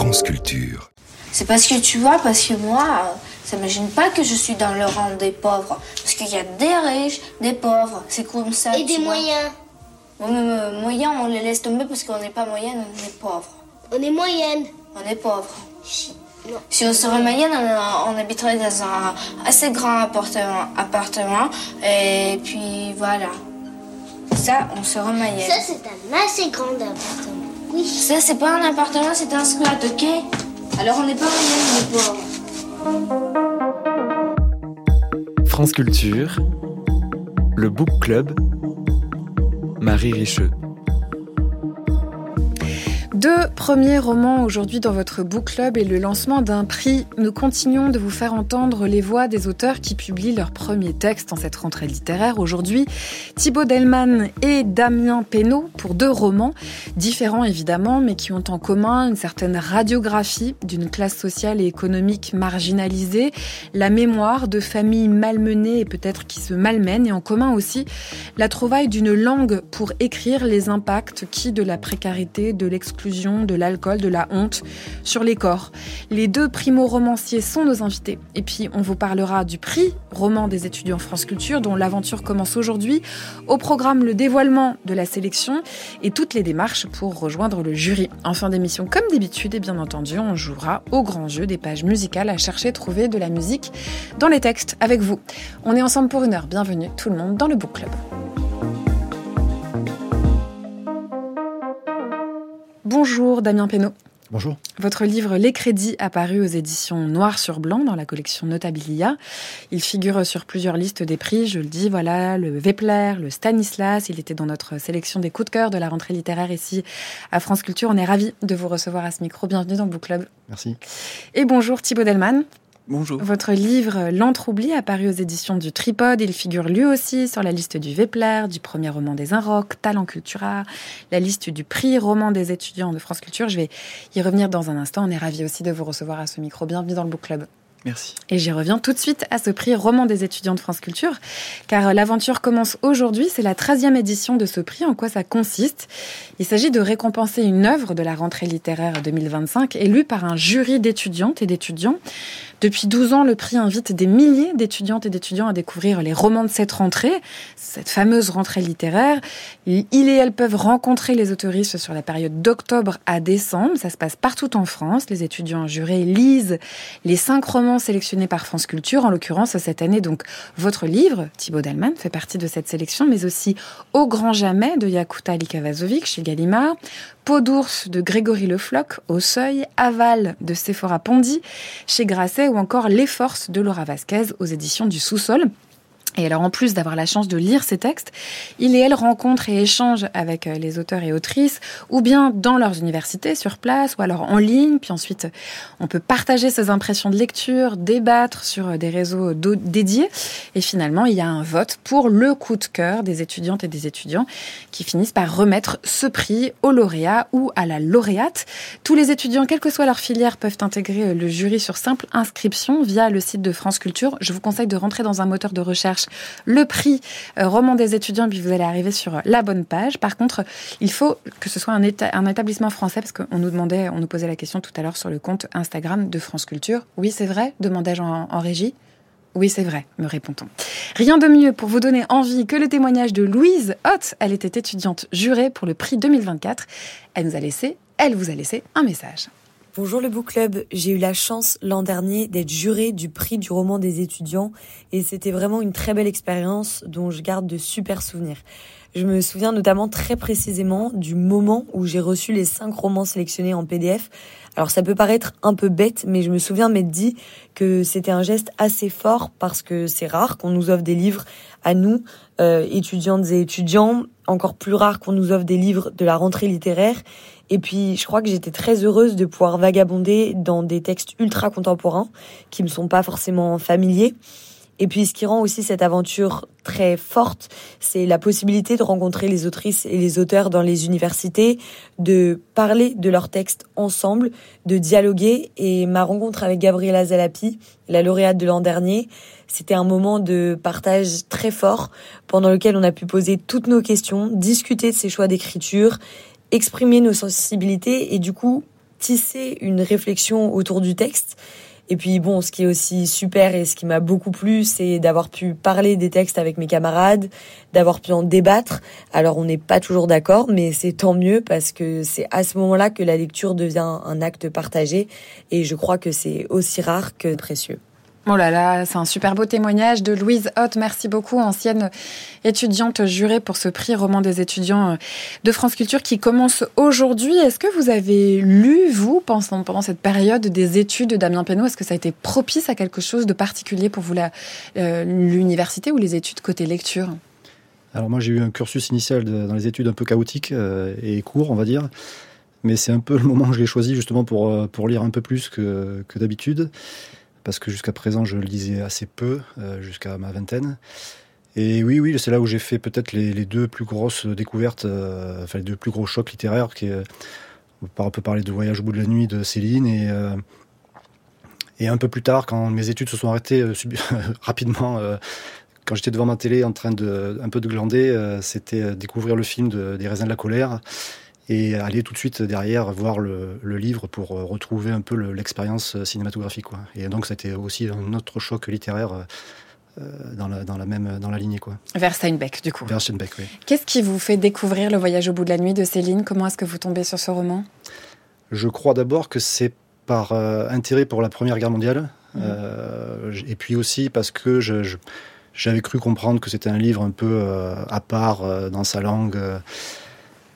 France Culture. C'est parce que moi, ça m'imagine pas que je suis dans le rang des pauvres. Parce qu'il y a des riches, des pauvres, c'est comme ça. Et des moyens. Moyens, on les laisse tomber parce qu'on n'est pas moyenne, on est pauvre. On est moyenne. On est pauvre. Non. Si on serait moyenne, on habiterait dans un assez grand appartement. Et puis voilà. Ça, on serait moyenne. Ça, c'est un assez grand appartement. Oui. Ça, c'est pas un appartement, c'est un squat, ok? Alors on n'est pas moyenne, on est pauvre. France Culture, le Book Club, Marie Richeux. 2 premiers romans aujourd'hui dans votre book club et le lancement d'un prix. Nous continuons de vous faire entendre les voix des auteurs qui publient leurs premiers textes en cette rentrée littéraire. Aujourd'hui, Thibaut Delman et Damien Penaud pour 2 romans, différents évidemment, mais qui ont en commun une certaine radiographie d'une classe sociale et économique marginalisée, la mémoire de familles malmenées et peut-être qui se malmènent, et en commun aussi la trouvaille d'une langue pour écrire les impacts de la précarité, de l'exclusion, de l'alcool, de la honte sur les corps. Les 2 primo-romanciers sont nos invités. Et puis, on vous parlera du prix roman des étudiants France Culture, dont l'aventure commence aujourd'hui. Au programme, le dévoilement de la sélection et toutes les démarches pour rejoindre le jury. En fin d'émission, comme d'habitude, et bien entendu, on jouera au grand jeu des pages musicales à chercher, trouver de la musique dans les textes avec vous. On est ensemble pour 1 heure. Bienvenue tout le monde dans le Book Club. Bonjour Damien Penaud. Bonjour. Votre livre Les Crédits a paru aux éditions Noir sur Blanc dans la collection Notabilia. Il figure sur plusieurs listes des prix, je le dis, voilà, le Vepler, le Stanislas. Il était dans notre sélection des coups de cœur de la rentrée littéraire ici à France Culture. On est ravis de vous recevoir à ce micro. Bienvenue dans le Book Club. Merci. Et bonjour Thibaut Delman. Bonjour. Votre livre L'Antre oublié a paru aux éditions du Tripode. Il figure lui aussi sur la liste du Vepler, du premier roman des Inrocks, Talent Cultura, la liste du prix roman des étudiants de France Culture. Je vais y revenir dans un instant. On est ravis aussi de vous recevoir à ce micro. Bienvenue dans le Book Club. Merci. Et j'y reviens tout de suite à ce prix roman des étudiants de France Culture, car l'aventure commence aujourd'hui. C'est la 13e édition de ce prix. En quoi ça consiste ? Il s'agit de récompenser une œuvre de la rentrée littéraire 2025 élue par un jury d'étudiantes et d'étudiants. Depuis 12 ans, le prix invite des milliers d'étudiantes et d'étudiants à découvrir les romans de cette rentrée, cette fameuse rentrée littéraire. Ils et elles peuvent rencontrer les autoristes sur la période d'octobre à décembre. Ça se passe partout en France. Les étudiants jurés lisent les 5 romans sélectionnés par France Culture. En l'occurrence, cette année, donc, votre livre, Thibaut Delman, fait partie de cette sélection, mais aussi Au grand jamais de Yakuta Likavazovic chez Gallimard, Peau d'ours de Grégory Le Floch au Seuil, Aval de Sephora Pondy chez Grasset, ou encore Les Forces de Laura Vasquez aux éditions du Sous-sol. Et alors, en plus d'avoir la chance de lire ces textes, ils et elles rencontrent et échangent avec les auteurs et autrices, ou bien dans leurs universités, sur place, ou alors en ligne. Puis ensuite, on peut partager ses impressions de lecture, débattre sur des réseaux dédiés. Et finalement, il y a un vote pour le coup de cœur des étudiantes et des étudiants qui finissent par remettre ce prix au lauréat ou à la lauréate. Tous les étudiants, quelle que soit leur filière, peuvent intégrer le jury sur simple inscription via le site de France Culture. Je vous conseille de rentrer dans un moteur de recherche le prix roman des étudiants, et puis vous allez arriver sur la bonne page. Par contre, il faut que ce soit un établissement français, parce qu'on nous posait la question tout à l'heure sur le compte Instagram de France Culture. Oui, c'est vrai, demandai-je en régie. Oui, c'est vrai, me répond-on. Rien de mieux pour vous donner envie que le témoignage de Louise Hott. Elle était étudiante jurée pour le prix 2024. Elle vous a laissé un message. Bonjour le Book Club, j'ai eu la chance l'an dernier d'être jurée du prix du roman des étudiants et c'était vraiment une très belle expérience dont je garde de super souvenirs. Je me souviens notamment très précisément du moment où j'ai reçu les 5 romans sélectionnés en PDF. Alors ça peut paraître un peu bête, mais je me souviens m'être dit que c'était un geste assez fort parce que c'est rare qu'on nous offre des livres à nous, étudiantes et étudiants, encore plus rare qu'on nous offre des livres de la rentrée littéraire. Et puis, je crois que j'étais très heureuse de pouvoir vagabonder dans des textes ultra contemporains qui me sont pas forcément familiers. Et puis, ce qui rend aussi cette aventure très forte, c'est la possibilité de rencontrer les autrices et les auteurs dans les universités, de parler de leurs textes ensemble, de dialoguer. Et ma rencontre avec Gabriela Zalapi, la lauréate de l'an dernier, c'était un moment de partage très fort pendant lequel on a pu poser toutes nos questions, discuter de ses choix d'écriture, exprimer nos sensibilités et du coup tisser une réflexion autour du texte. Et puis bon, ce qui est aussi super et ce qui m'a beaucoup plu, c'est d'avoir pu parler des textes avec mes camarades, d'avoir pu en débattre. Alors on n'est pas toujours d'accord, mais c'est tant mieux parce que c'est à ce moment-là que la lecture devient un acte partagé. Et je crois que c'est aussi rare que précieux. Oh là là, c'est un super beau témoignage de Louise Hott. Merci beaucoup, ancienne étudiante jurée pour ce prix roman des étudiants de France Culture qui commence aujourd'hui. Est-ce que vous avez lu, vous, pendant cette période des études d'Damien Penaud, est-ce que ça a été propice à quelque chose de particulier pour vous, l'université ou les études côté lecture ? Alors moi, j'ai eu un cursus initial dans les études un peu chaotique et court, on va dire. Mais c'est un peu le moment que je l'ai choisi justement pour lire un peu plus que d'habitude. Parce que jusqu'à présent, je lisais assez peu, jusqu'à ma vingtaine. Et oui, c'est là où j'ai fait peut-être les deux plus grosses découvertes, les deux plus gros chocs littéraires. On peut parler de Voyage au bout de la nuit de Céline. Et un peu plus tard, quand mes études se sont arrêtées rapidement, quand j'étais devant ma télé en train un peu de glander, c'était découvrir le film des Raisins de la colère. Et aller tout de suite derrière voir le livre pour retrouver un peu l'expérience cinématographique, quoi. Et donc ça a été aussi un autre choc littéraire dans la lignée, quoi. Vers Steinbeck, du coup. Vers Steinbeck, oui. Qu'est-ce qui vous fait découvrir Le Voyage au bout de la nuit de Céline ? Comment est-ce que vous tombez sur ce roman ? Je crois d'abord que c'est par intérêt pour la Première Guerre mondiale, et puis aussi parce que j'avais cru comprendre que c'était un livre un peu à part dans sa langue. Comment ?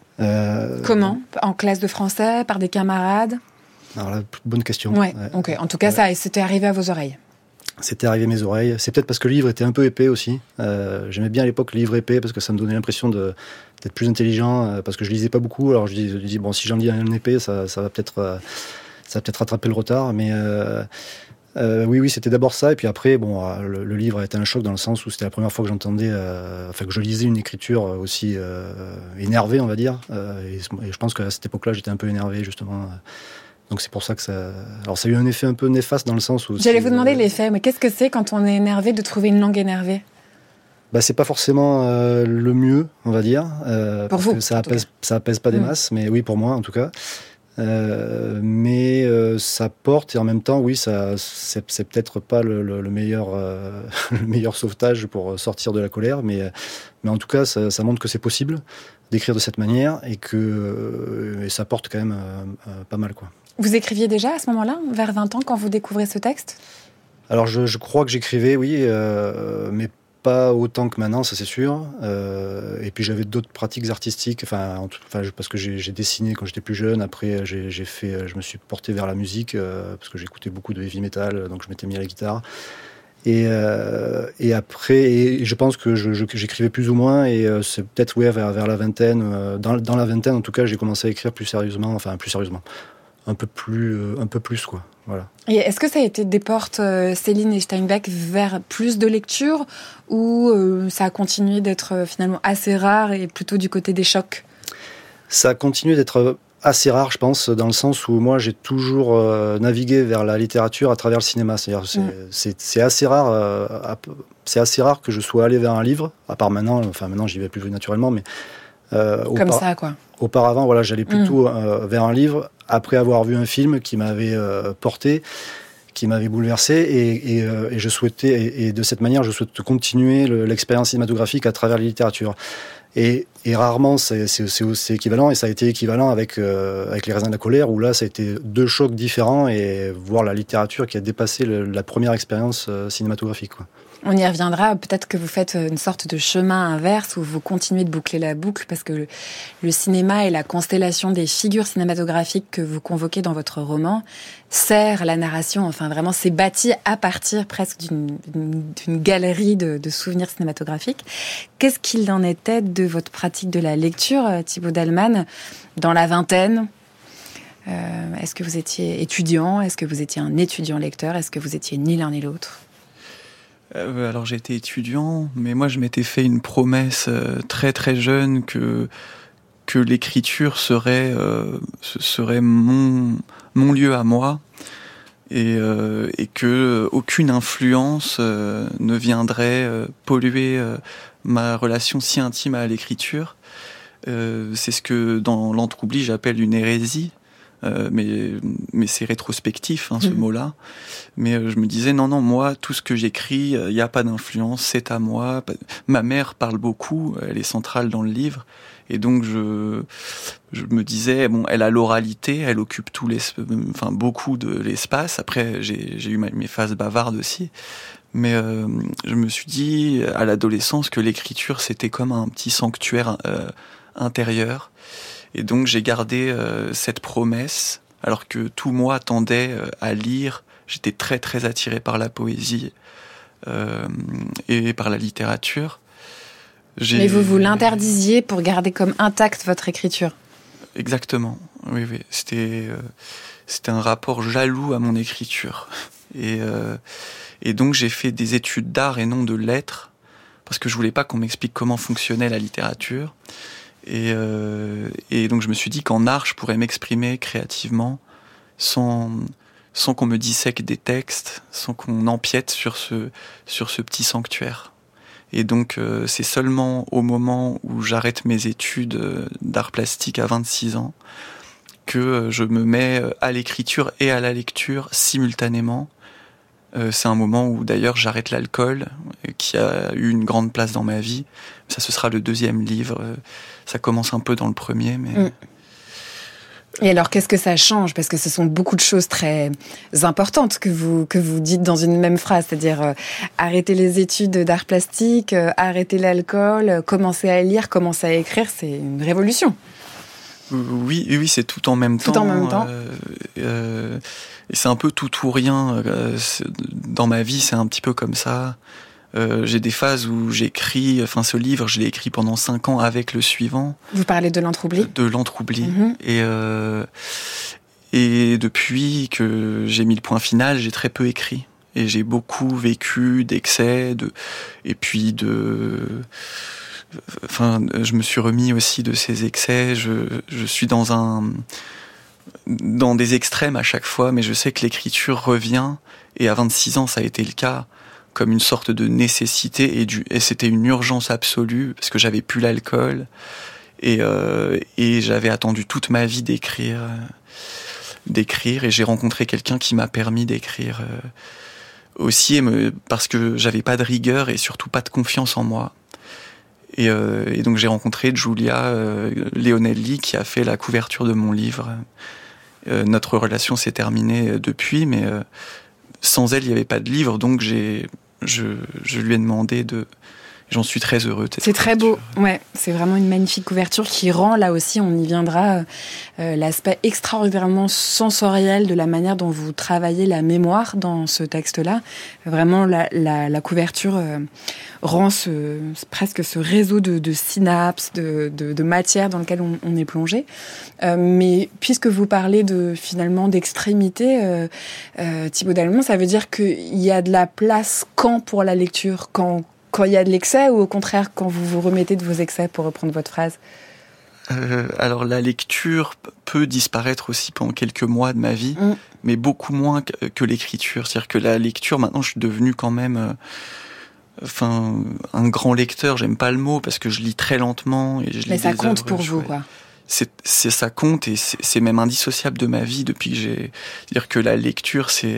En classe de français, par des camarades ? Alors là, bonne question. Ouais. Ok. En tout cas, ça c'était arrivé à vos oreilles. C'était arrivé à mes oreilles. C'est peut-être parce que le livre était un peu épais aussi. J'aimais bien à l'époque le livre épais parce que ça me donnait l'impression d'être plus intelligent, parce que je lisais pas beaucoup. Alors je dis bon, si j'en lis un épais, ça va peut-être rattraper le retard. Mais oui, c'était d'abord ça. Et puis après, bon, le livre a été un choc dans le sens où c'était la première fois que j'entendais, que je lisais une écriture aussi énervée, on va dire. Et je pense qu'à cette époque-là, j'étais un peu énervé, justement. Donc c'est pour ça que ça... Alors ça a eu un effet un peu néfaste dans le sens où... J'allais vous demander l'effet, mais qu'est-ce que c'est quand on est énervé de trouver une langue énervée ? C'est pas forcément le mieux, on va dire. Pour vous, ça apaise pas des masses, mais oui, pour moi en tout cas. Mais ça porte, et en même temps, oui, c'est peut-être pas le meilleur sauvetage pour sortir de la colère, mais en tout cas, ça montre que c'est possible d'écrire de cette manière et que ça porte quand même pas mal, quoi. Vous écriviez déjà à ce moment-là, vers 20 ans, quand vous découvrez ce texte ? Alors, je crois que j'écrivais, oui, mais pas autant que maintenant, ça c'est sûr. Et puis j'avais d'autres pratiques artistiques, parce que j'ai dessiné quand j'étais plus jeune. Après, je me suis porté vers la musique parce que j'écoutais beaucoup de heavy metal, donc je m'étais mis à la guitare. Et après, je pense que j'écrivais plus ou moins. Et c'est peut-être vers la vingtaine. Dans la vingtaine, en tout cas, j'ai commencé à écrire plus sérieusement, un peu plus, quoi. Voilà. Et est-ce que ça a été des portes, Céline et Steinbeck, vers plus de lecture ou ça a continué d'être finalement assez rare et plutôt du côté des chocs ? Ça a continué d'être assez rare, je pense, dans le sens où moi j'ai toujours navigué vers la littérature à travers le cinéma. C'est-à-dire, c'est assez rare. C'est assez rare que je sois allé vers un livre, à part maintenant. Enfin, maintenant j'y vais plus naturellement, mais comme ça, quoi. Auparavant, voilà, j'allais plutôt vers un livre après avoir vu un film qui m'avait porté, qui m'avait bouleversé, et je souhaitais, et de cette manière, je souhaite continuer l'expérience cinématographique à travers la littérature. Et rarement c'est équivalent, et ça a été équivalent avec Les Raisins de la colère, où là ça a été deux chocs différents, et voir la littérature qui a dépassé la première expérience cinématographique, quoi. On y reviendra, peut-être que vous faites une sorte de chemin inverse où vous continuez de boucler la boucle, parce que le cinéma et la constellation des figures cinématographiques que vous convoquez dans votre roman sert la narration, enfin vraiment c'est bâti à partir presque d'une galerie de souvenirs cinématographiques. Qu'est-ce qu'il en était de votre pratique de la lecture, Thibaut Dallmann, dans la vingtaine ? Est-ce que vous étiez étudiant ? Est-ce que vous étiez un étudiant lecteur ? Est-ce que vous étiez ni l'un ni l'autre ? Alors j'étais étudiant, mais moi je m'étais fait une promesse très très jeune que l'écriture serait mon lieu à moi, et que aucune influence ne viendrait polluer ma relation si intime à l'écriture. C'est ce que dans l'Entroubli j'appelle une hérésie. mais c'est rétrospectif, ce mot-là. Mais je me disais, non, moi, tout ce que j'écris, il n'y a pas d'influence, c'est à moi. Ma mère parle beaucoup, elle est centrale dans le livre. Et donc, je me disais, bon, elle a l'oralité, elle occupe beaucoup de l'espace. Après, j'ai eu mes phases bavardes aussi. Mais je me suis dit, à l'adolescence, que l'écriture, c'était comme un petit sanctuaire intérieur. Et donc, j'ai gardé cette promesse, alors que tout moi tendait à lire. J'étais très, très attiré par la poésie et par la littérature. Mais vous l'interdisiez pour garder comme intacte votre écriture. Exactement, oui. C'était un rapport jaloux à mon écriture. Et donc j'ai fait des études d'art et non de lettres, parce que je voulais pas qu'on m'explique comment fonctionnait la littérature. Et donc je me suis dit qu'en art, je pourrais m'exprimer créativement sans qu'on me dissèque des textes, sans qu'on empiète sur ce petit sanctuaire. Et donc, c'est seulement au moment où j'arrête mes études d'art plastique à 26 ans que je me mets à l'écriture et à la lecture simultanément. C'est un moment où, d'ailleurs, j'arrête l'alcool, qui a eu une grande place dans ma vie. Ça, ce sera le 2e livre. Ça commence un peu dans le premier, mais... Et alors, qu'est-ce que ça change ? Parce que ce sont beaucoup de choses très importantes que vous dites dans une même phrase, c'est-à-dire arrêter les études d'art plastique, arrêter l'alcool, commencer à lire, commencer à écrire, c'est une révolution. Oui, c'est tout en même temps. Tout en même temps. Et c'est un peu tout ou rien. Dans ma vie, c'est un petit peu comme ça. J'ai des phases où j'écris, ce livre, je l'ai écrit pendant 5 ans avec le suivant. Vous parlez de l'Entroubli ? De l'Entroubli. Et depuis que j'ai mis le point final, j'ai très peu écrit. Et j'ai beaucoup vécu d'excès, je me suis remis aussi de ces excès. Je suis dans des extrêmes à chaque fois, mais je sais que l'écriture revient. Et à 26 ans, ça a été le cas, comme une sorte de nécessité, et c'était une urgence absolue, parce que j'avais plus l'alcool, et j'avais attendu toute ma vie d'écrire, et j'ai rencontré quelqu'un qui m'a permis d'écrire aussi, parce que j'avais pas de rigueur, et surtout pas de confiance en moi. Et donc j'ai rencontré Giulia Leonelli, qui a fait la couverture de mon livre. Notre relation s'est terminée depuis, mais sans elle, il n'y avait pas de livre, donc je lui ai demandé J'en suis très heureux. C'est très beau, ouais. C'est vraiment une magnifique couverture qui rend, là aussi, on y viendra, l'aspect extraordinairement sensoriel de la manière dont vous travaillez la mémoire dans ce texte-là. Vraiment, la couverture rend presque ce réseau de synapses, de matière dans lequel on est plongé. Mais puisque vous parlez finalement d'extrémité, Thibaut Dallemann, ça veut dire qu'il y a de la place pour la lecture, quand il y a de l'excès, ou au contraire quand vous vous remettez de vos excès, pour reprendre votre phrase? Alors la lecture peut disparaître aussi pendant quelques mois de ma vie, mais beaucoup moins que l'écriture. C'est-à-dire que la lecture, maintenant je suis devenu quand même un grand lecteur. J'aime pas le mot parce que je lis très lentement. Et mais ça compte pour vous, quoi. Ça compte, et c'est même indissociable de ma vie depuis que c'est-à-dire que la lecture, c'est...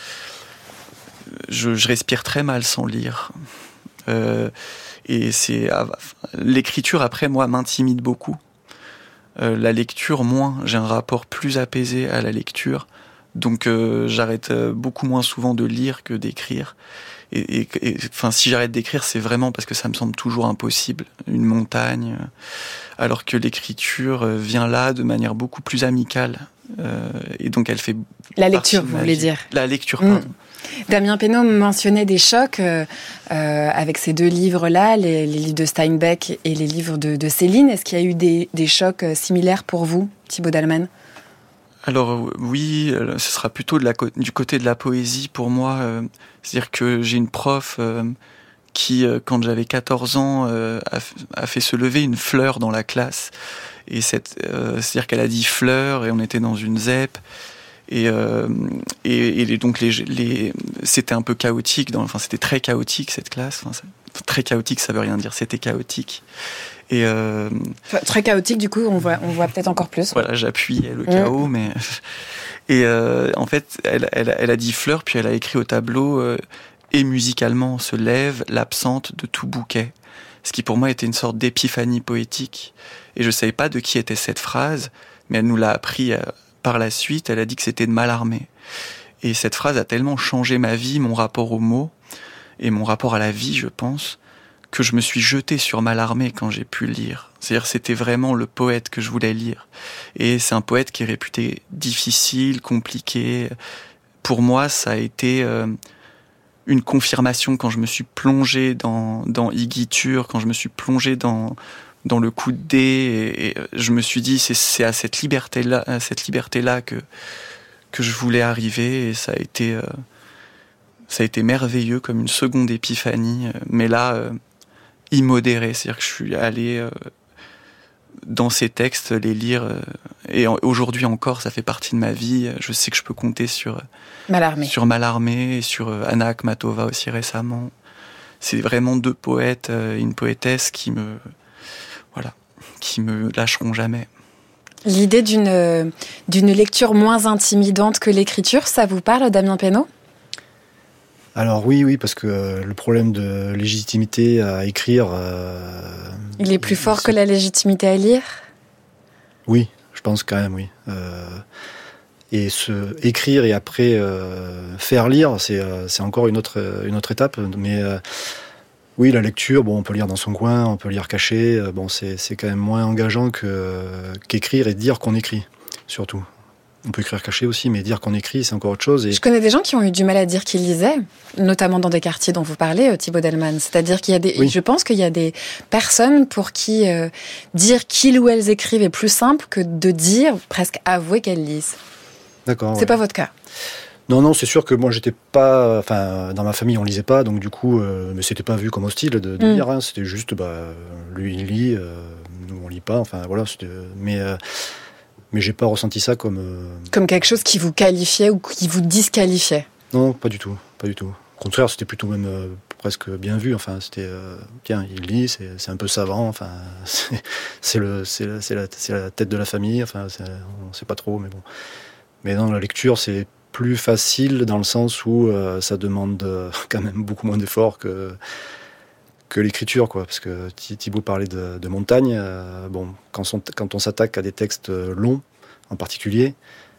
je respire très mal sans lire. Et l'écriture, après, moi, m'intimide beaucoup. La lecture, moins. J'ai un rapport plus apaisé à la lecture. Donc, j'arrête beaucoup moins souvent de lire que d'écrire. Et si j'arrête d'écrire, c'est vraiment parce que ça me semble toujours impossible. Une montagne. Alors que l'écriture vient là de manière beaucoup plus amicale. Et donc, elle fait... La lecture, vous voulez dire? La lecture, pardon. Damien Penaud mentionnait des chocs avec ces 2 livres-là, les livres de Steinbeck et les livres de Céline. Est-ce qu'il y a eu des chocs similaires pour vous, Thibaut Dallemann? Alors oui, ce sera plutôt du côté de la poésie pour moi. C'est-à-dire que j'ai une prof qui, quand j'avais 14 ans, a fait se lever une fleur dans la classe. Et c'est-à-dire qu'elle a dit fleur, et on était dans une ZEP. Et donc c'était un peu chaotique, c'était très chaotique cette classe. très chaotique, ça veut rien dire. C'était chaotique. Et très chaotique, du coup, on voit peut-être encore plus. Voilà, j'appuyais le chaos, mais et en fait, elle a dit fleur, puis elle a écrit au tableau et musicalement se lève l'absente de tout bouquet. Ce qui pour moi était une sorte d'épiphanie poétique. Et je savais pas de qui était cette phrase, mais elle nous l'a appris par la suite. Elle a dit que c'était de Mallarmé. Et cette phrase a tellement changé ma vie, mon rapport aux mots et mon rapport à la vie, je pense, que je me suis jeté sur Mallarmé quand j'ai pu le lire. C'est-à-dire c'était vraiment le poète que je voulais lire. Et c'est un poète qui est réputé difficile, compliqué. Pour moi, ça a été une confirmation quand je me suis plongé dans Igitur, quand je me suis plongé dans le coup de dé, et je me suis dit c'est à cette liberté-là que je voulais arriver, et ça a été merveilleux, comme une seconde épiphanie, mais là immodérée, c'est-à-dire que je suis allé dans ces textes les lire, et aujourd'hui encore ça fait partie de ma vie. Je sais que je peux compter sur Mallarmé, sur Anna Akhmatova aussi récemment. C'est vraiment deux poètes et une poétesse qui me lâcheront jamais. L'idée d'une lecture moins intimidante que l'écriture, ça vous parle, Damien Penaud ? Alors oui, parce que le problème de légitimité à écrire... il est plus fort que la légitimité à lire ? Oui, je pense quand même, oui. Et écrire et après faire lire, c'est encore une autre étape. Mais oui, la lecture, bon, on peut lire dans son coin, on peut lire caché. Bon, c'est quand même moins engageant qu'écrire et dire qu'on écrit, surtout. On peut écrire caché aussi, mais dire qu'on écrit, c'est encore autre chose. Et... Je connais des gens qui ont eu du mal à dire qu'ils lisaient, notamment dans des quartiers dont vous parlez, Thibaut Delman. C'est-à-dire qu'il y a je pense qu'il y a des personnes pour qui dire qu'ils ou elles écrivent est plus simple que de dire, presque avouer qu'elles lisent. D'accord. C'est pas votre cas. Non, c'est sûr que moi j'étais pas, enfin dans ma famille on lisait pas, donc du coup, mais c'était pas vu comme hostile de lire, hein, c'était juste, lui il lit, nous on lit pas, enfin voilà, mais j'ai pas ressenti ça comme quelque chose qui vous qualifiait ou qui vous disqualifiait. Non, pas du tout. Au contraire, c'était plutôt même presque bien vu. Enfin, c'était tiens, il lit, c'est un peu savant. Enfin, c'est la tête de la famille. Enfin, on sait pas trop, mais bon. Mais non, la lecture, c'est plus facile dans le sens où ça demande quand même beaucoup moins d'efforts que l'écriture, quoi. Parce que Thibaut parlait de montagne. Bon, quand on s'attaque à des textes longs, en particulier,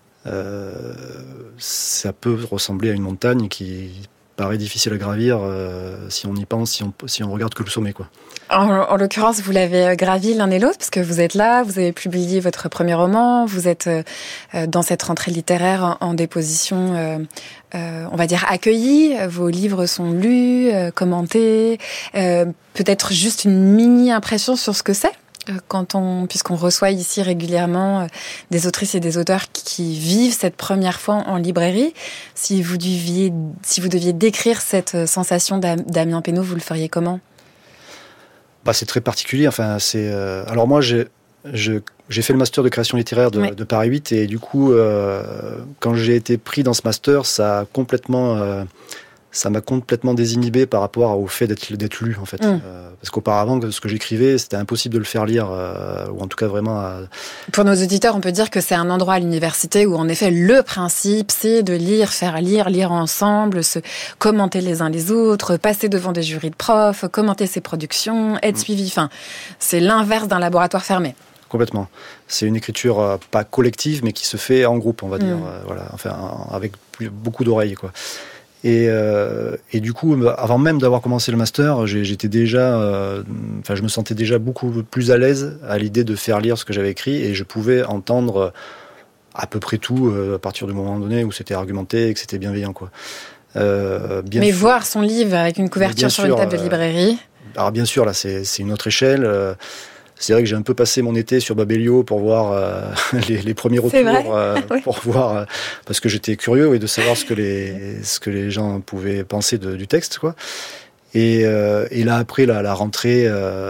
ça peut ressembler à une montagne qui paraît difficile à gravir si on y pense, si on regarde que le sommet, quoi. En l'occurrence, vous l'avez gravi l'un et l'autre, parce que vous êtes là, vous avez publié votre premier roman, vous êtes dans cette rentrée littéraire en déposition, on va dire accueillie, vos livres sont lus, commentés, peut-être juste une mini-impression sur ce que c'est, puisqu'on reçoit ici régulièrement des autrices et des auteurs qui vivent cette première fois en librairie. Si vous deviez décrire cette sensation Damien Penaud, vous le feriez comment ? C'est très particulier. Enfin, alors moi, j'ai fait le master de création littéraire de Paris 8 et du coup, quand j'ai été pris dans ce master, ça m'a complètement désinhibé par rapport au fait d'être lu, en fait. Parce qu'auparavant, ce que j'écrivais, c'était impossible de le faire lire, ou en tout cas vraiment... Pour nos auditeurs, on peut dire que c'est un endroit à l'université où, en effet, le principe, c'est de lire, faire lire ensemble, se commenter les uns les autres, passer devant des jurys de profs, commenter ses productions, être suivi. Enfin, c'est l'inverse d'un laboratoire fermé. Complètement. C'est une écriture pas collective, mais qui se fait en groupe, on va dire. Voilà. Enfin, avec beaucoup d'oreilles, quoi. Et du coup, avant même d'avoir commencé le master, j'étais déjà, je me sentais déjà beaucoup plus à l'aise à l'idée de faire lire ce que j'avais écrit, et je pouvais entendre à peu près tout à partir du moment donné où c'était argumenté et que c'était bienveillant, quoi. Mais voir son livre avec une couverture sur une table de librairie. Alors bien sûr, là, c'est une autre échelle. C'est vrai que j'ai un peu passé mon été sur Babelio pour voir les premiers retours, pour voir, parce que j'étais curieux de savoir ce que les gens pouvaient penser du texte, quoi. Et là après la rentrée,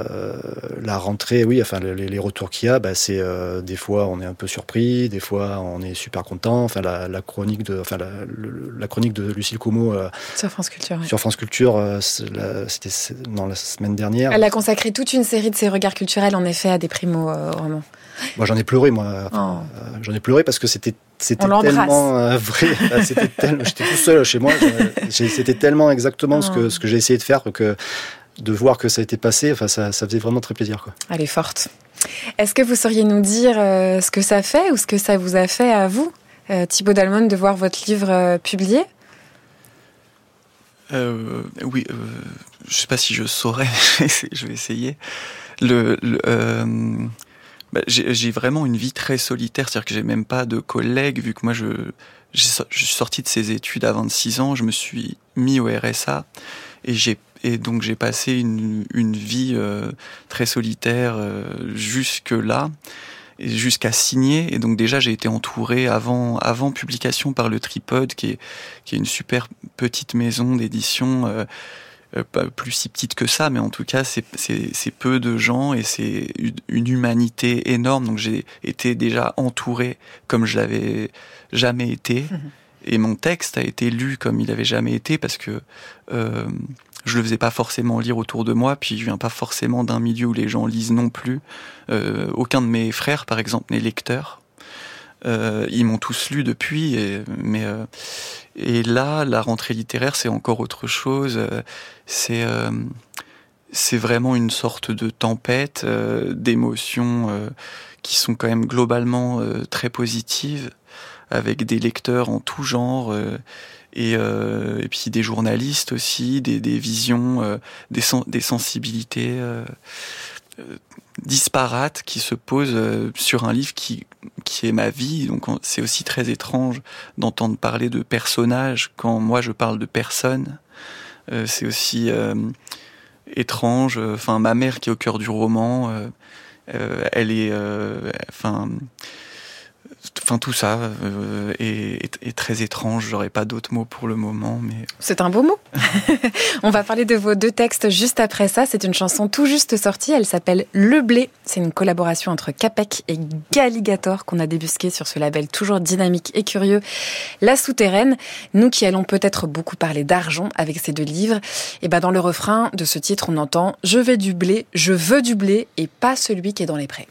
oui, enfin les retours qu'il y a, c'est des fois on est un peu surpris, des fois on est super content. Enfin la chronique de Lucille Como sur France Culture. Ouais. Sur France Culture, c'était dans la semaine dernière. Elle a consacré toute une série de ses regards culturels en effet à des primo-romans. Moi j'en ai pleuré j'en ai pleuré parce que c'était tellement vrai. J'étais tout seul chez moi. C'était tellement exactement ce que j'ai essayé de faire que de voir que ça a été passé, ça faisait vraiment très plaisir, quoi. Elle est forte. Est-ce que vous sauriez nous dire ce que ça fait ou ce que ça vous a fait à vous, Thibaut Dalmon, de voir votre livre publié ? Oui, je sais pas si je saurais, je vais essayer. J'ai vraiment une vie très solitaire, c'est-à-dire que j'ai même pas de collègues, vu que moi je suis sorti de ces études à 26 ans, je me suis mis au RSA et donc j'ai passé une vie très solitaire jusque-là, et jusqu'à signer. Et donc déjà j'ai été entouré avant publication par le Tripode, qui est une super petite maison d'édition. Pas plus si petite que ça, mais en tout cas c'est peu de gens et c'est une humanité énorme. Donc j'ai été déjà entouré comme je l'avais jamais été, et mon texte a été lu comme il avait jamais été, parce que je le faisais pas forcément lire autour de moi, puis je viens pas forcément d'un milieu où les gens lisent non plus. Aucun de mes frères par exemple n'est lecteur. Ils m'ont tous lu depuis, et là, la rentrée littéraire, c'est encore autre chose. C'est vraiment une sorte de tempête d'émotions qui sont quand même globalement très positives, avec des lecteurs en tout genre, et puis des journalistes aussi, des visions, des sensibilités disparates qui se posent sur un livre qui est ma vie. Donc c'est aussi très étrange d'entendre parler de personnages quand moi je parle de personnes. C'est aussi étrange. Enfin, ma mère qui est au cœur du roman, elle est, tout ça est très étrange. J'aurais pas d'autres mots pour le moment, mais c'est un beau mot. On va parler de vos 2 textes juste après ça. C'est une chanson tout juste sortie. Elle s'appelle Le Blé. C'est une collaboration entre Capec et Galligator qu'on a débusqué sur ce label toujours dynamique et curieux, La Souterraine. Nous qui allons peut-être beaucoup parler d'argent avec ces 2 livres. Et dans le refrain de ce titre, on entend « Je veux du blé, je veux du blé et pas celui qui est dans les prés ».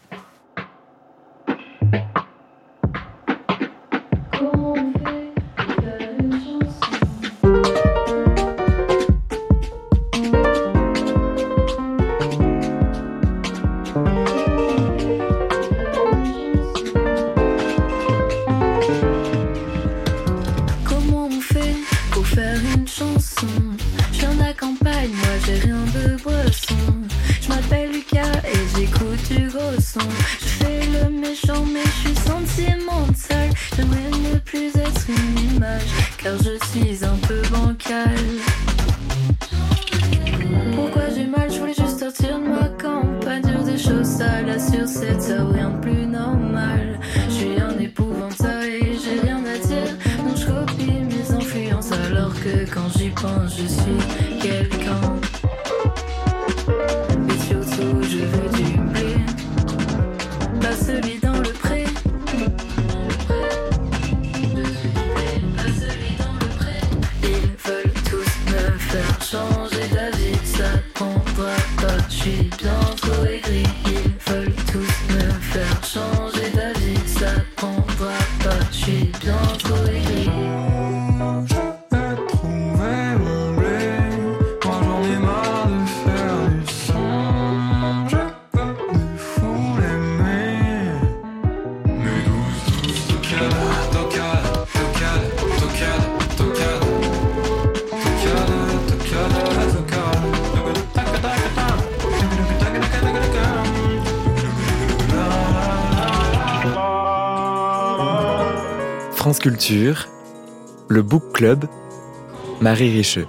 France Culture, le Book Club, Marie Richeux.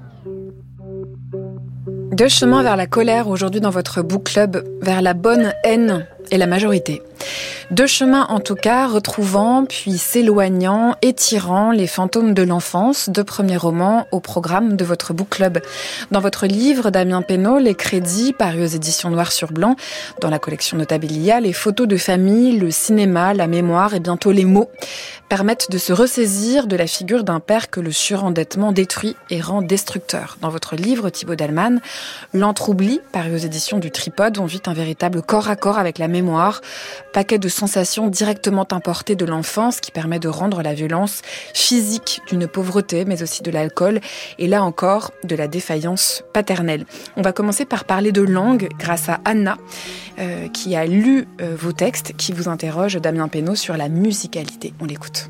2 chemins vers la colère aujourd'hui dans votre Book Club, vers la bonne haine et la majorité. Deux chemins en tout cas, retrouvant puis s'éloignant, étirant les fantômes de l'enfance, deux premiers romans au programme de votre book club. Dans votre livre, Damien Penaud, les crédits parus aux éditions Noir sur Blanc, dans la collection Notabilia, les photos de famille, le cinéma, la mémoire et bientôt les mots permettent de se ressaisir de la figure d'un père que le surendettement détruit et rend destructeur. Dans votre livre, Thibaut Dalman, L'Entroubli, paru aux éditions du Tripode, on vit un véritable corps à corps avec la mémoire, paquet de sensations directement importées de l'enfance qui permet de rendre la violence physique d'une pauvreté, mais aussi de l'alcool, et là encore, de la défaillance paternelle. On va commencer par parler de langue grâce à Anna, qui a lu vos textes, qui vous interroge, Damien Penaud, sur la musicalité. On l'écoute.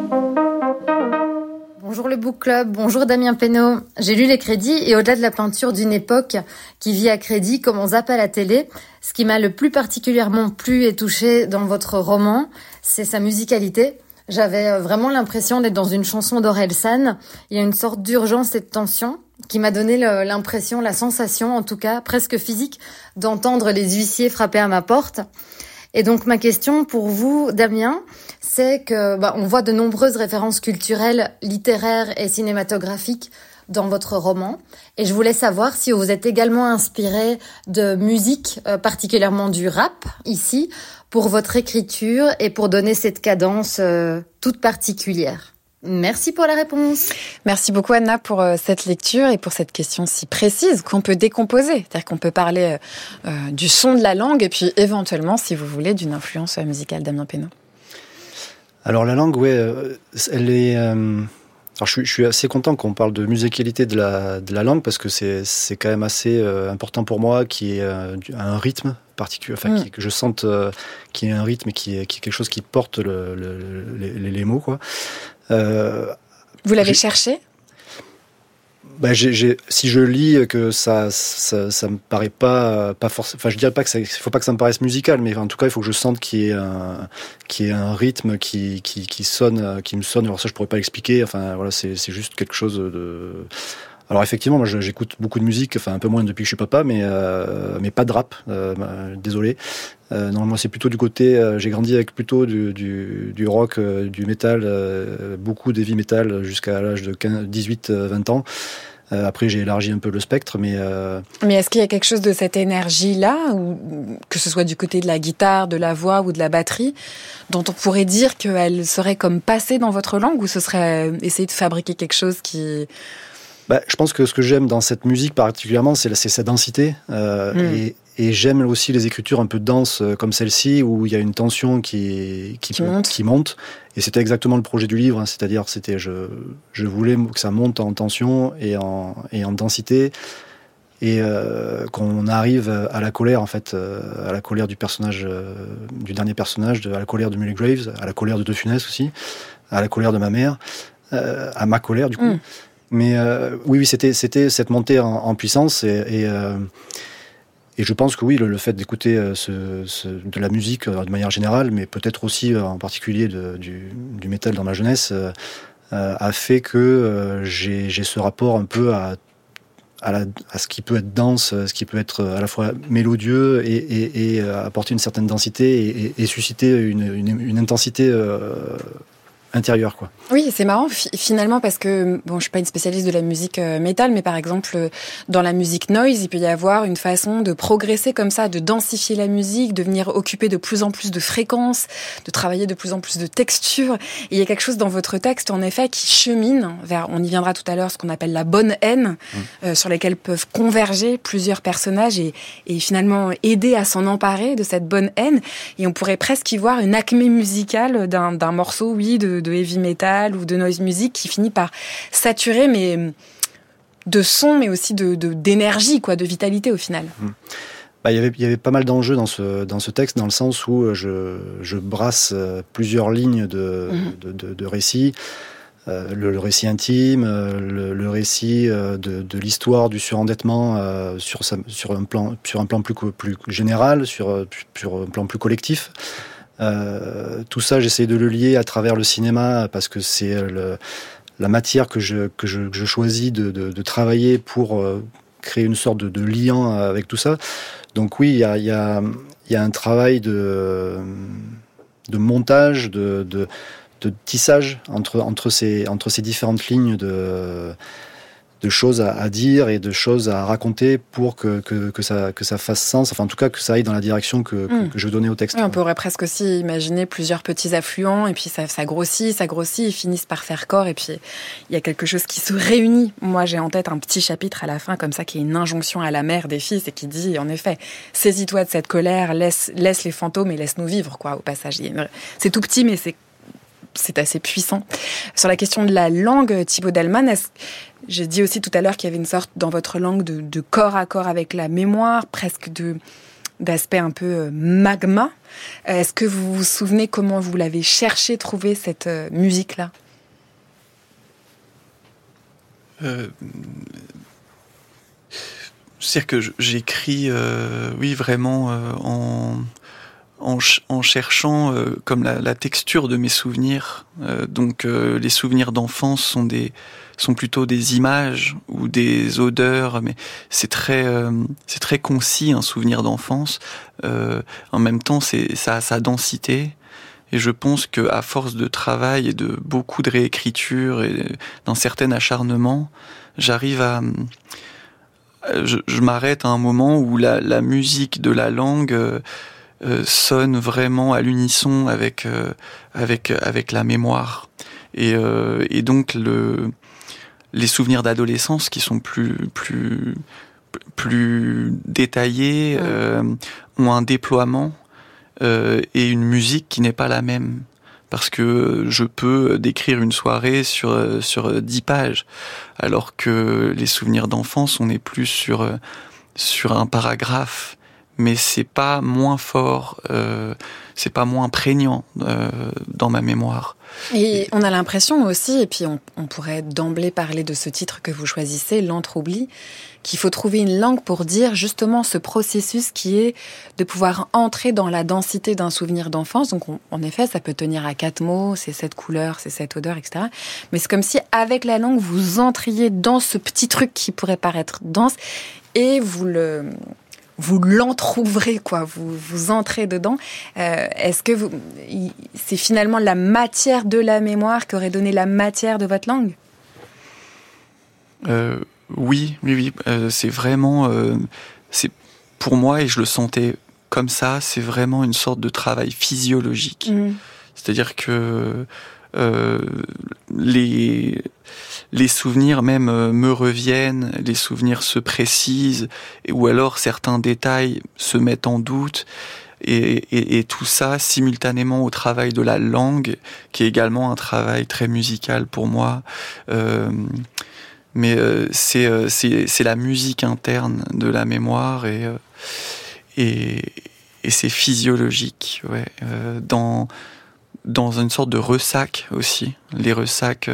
Bonjour le Book Club, bonjour Damien Penaud. J'ai lu les crédits et au-delà de la peinture d'une époque qui vit à crédit comme on zappe à la télé, ce qui m'a le plus particulièrement plu et touché dans votre roman, c'est sa musicalité. J'avais vraiment l'impression d'être dans une chanson d'Orelsan. Il y a une sorte d'urgence et de tension qui m'a donné l'impression, la sensation en tout cas, presque physique, d'entendre les huissiers frapper à ma porte. Et donc ma question pour vous, Damien, c'est que on voit de nombreuses références culturelles, littéraires et cinématographiques dans votre roman. Et je voulais savoir si vous êtes également inspiré de musique, particulièrement du rap, ici, pour votre écriture et pour donner cette cadence toute particulière. Merci pour la réponse. Merci beaucoup Anna pour cette lecture et pour cette question si précise qu'on peut décomposer. C'est-à-dire qu'on peut parler du son de la langue et puis éventuellement, si vous voulez, d'une influence musicale. Damien Penaud. Alors la langue, elle est... Alors je suis assez content qu'on parle de musicalité de la langue parce que c'est quand même assez important pour moi qu'il y ait un rythme particulier, que je sente qu'il y ait un rythme et qu'il y ait quelque chose qui porte les mots, quoi. Vous l'avez cherché ? Si je lis que ça me paraît pas forcément. Enfin, je dirais pas que il faut pas que ça me paraisse musical, mais en tout cas, il faut que je sente qu'il y ait un rythme qui sonne, qui me sonne. Alors ça, je pourrais pas l'expliquer. Enfin, voilà, c'est juste quelque chose de. Alors effectivement, moi j'écoute beaucoup de musique, enfin un peu moins depuis que je suis papa, mais pas de rap. Désolé. Non, moi c'est plutôt du côté. J'ai grandi avec plutôt du rock, du métal, beaucoup d'heavy metal jusqu'à l'âge de 18-20 ans. Après j'ai élargi un peu le spectre, mais est-ce qu'il y a quelque chose de cette énergie-là, ou que ce soit du côté de la guitare, de la voix ou de la batterie, dont on pourrait dire qu'elle serait comme passée dans votre langue, ou ce serait essayer de fabriquer quelque chose qui... Je pense que ce que j'aime dans cette musique particulièrement, c'est sa densité. Et j'aime aussi les écritures un peu denses comme celle-ci, où il y a une tension qui monte. Et c'était exactement le projet du livre. C'est-à-dire, je voulais que ça monte en tension et en densité. Et qu'on arrive à la colère, en fait, à la colère du personnage, du dernier personnage, à la colère de Mulgraves, à la colère de De Funès aussi, à la colère de ma mère, à ma colère, du coup. Mais oui, c'était cette montée en puissance et je pense que oui, le fait d'écouter de la musique de manière générale, mais peut-être aussi en particulier du métal dans ma jeunesse, a fait que j'ai ce rapport un peu à ce qui peut être dense, ce qui peut être à la fois mélodieux et apporter une certaine densité et susciter une intensité intérieur, quoi. Oui, c'est marrant finalement parce que je suis pas une spécialiste de la musique métal, mais par exemple dans la musique noise, il peut y avoir une façon de progresser comme ça, de densifier la musique, de venir occuper de plus en plus de fréquences, de travailler de plus en plus de textures. Et il y a quelque chose dans votre texte en effet qui chemine vers, on y viendra tout à l'heure, ce qu'on appelle la bonne haine, sur lesquelles peuvent converger plusieurs personnages et finalement aider à s'en emparer de cette bonne haine. Et on pourrait presque y voir une acmé musicale d'un morceau, oui, de heavy metal ou de noise music qui finit par saturer, mais de son, mais aussi d'énergie, quoi, de vitalité au final. Il y avait pas mal d'enjeux dans ce texte, dans le sens où je brasse plusieurs lignes de récits. Le récit intime, le récit de l'histoire du surendettement sur un plan plus général, sur un plan plus collectif. Tout ça, j'essaie de le lier à travers le cinéma parce que c'est la matière que je choisis de travailler pour créer une sorte de lien avec tout ça. Donc oui, il y a un travail montage, de tissage entre ces différentes lignes de choses à dire et de choses à raconter pour que ça fasse sens, enfin en tout cas que ça aille dans la direction que je donnais au texte. Oui, on pourrait presque aussi imaginer plusieurs petits affluents et puis ça grossit, ils finissent par faire corps et puis il y a quelque chose qui se réunit. Moi j'ai en tête un petit chapitre à la fin comme ça qui est une injonction à la mère des fils et qui dit en effet saisis-toi de cette colère, laisse les fantômes et laisse-nous vivre quoi. Au passage, c'est tout petit mais c'est assez puissant. Sur la question de la langue, Thibaut Dallmann, j'ai dit aussi tout à l'heure qu'il y avait une sorte, dans votre langue, de corps à corps avec la mémoire, presque d'aspect un peu magma. Est-ce que vous vous souvenez comment vous l'avez cherché, trouvé cette musique-là ? C'est-à-dire que j'écris, oui, vraiment en cherchant comme la texture de mes souvenirs. Donc les souvenirs d'enfance sont plutôt des images ou des odeurs, mais c'est très concis un souvenir d'enfance. En même temps, ça a sa densité. Et je pense que à force de travail et de beaucoup de réécriture et d'un certain acharnement, j'arrive à je m'arrête à un moment où la musique de la langue sonne vraiment à l'unisson avec la mémoire. Et donc les souvenirs d'adolescence qui sont plus détaillés ont un déploiement et une musique qui n'est pas la même. Parce que je peux décrire une soirée sur 10 pages, alors que les souvenirs d'enfance, on est plus sur un paragraphe, mais c'est pas moins fort, c'est pas moins prégnant dans ma mémoire. Et on a l'impression aussi, et puis on pourrait d'emblée parler de ce titre que vous choisissez, L'Entre-oubli, qu'il faut trouver une langue pour dire justement ce processus qui est de pouvoir entrer dans la densité d'un souvenir d'enfance. Donc en effet, ça peut tenir à 4 mots, c'est cette couleur, c'est cette odeur, etc. Mais c'est comme si avec la langue, vous entriez dans ce petit truc qui pourrait paraître dense et vous l'entrouvrez, quoi. Vous entrez dedans. Est-ce que c'est finalement la matière de la mémoire qui aurait donné la matière de votre langue ? Oui. C'est vraiment, c'est pour moi, et je le sentais comme ça, c'est vraiment une sorte de travail physiologique. C'est-à-dire que les souvenirs même me reviennent, les souvenirs se précisent, ou alors certains détails se mettent en doute, et tout ça simultanément au travail de la langue, qui est également un travail très musical pour moi. Mais c'est la musique interne de la mémoire et c'est physiologique, ouais. Dans une sorte de ressac aussi. Les ressacs,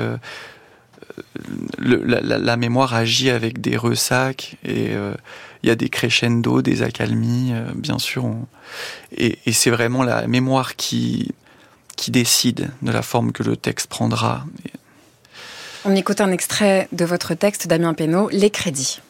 la mémoire agit avec des ressacs et il y a des crescendo, des accalmies, bien sûr. Et c'est vraiment la mémoire qui décide de la forme que le texte prendra. On écoute un extrait de votre texte, Damien Penaud, Les crédits.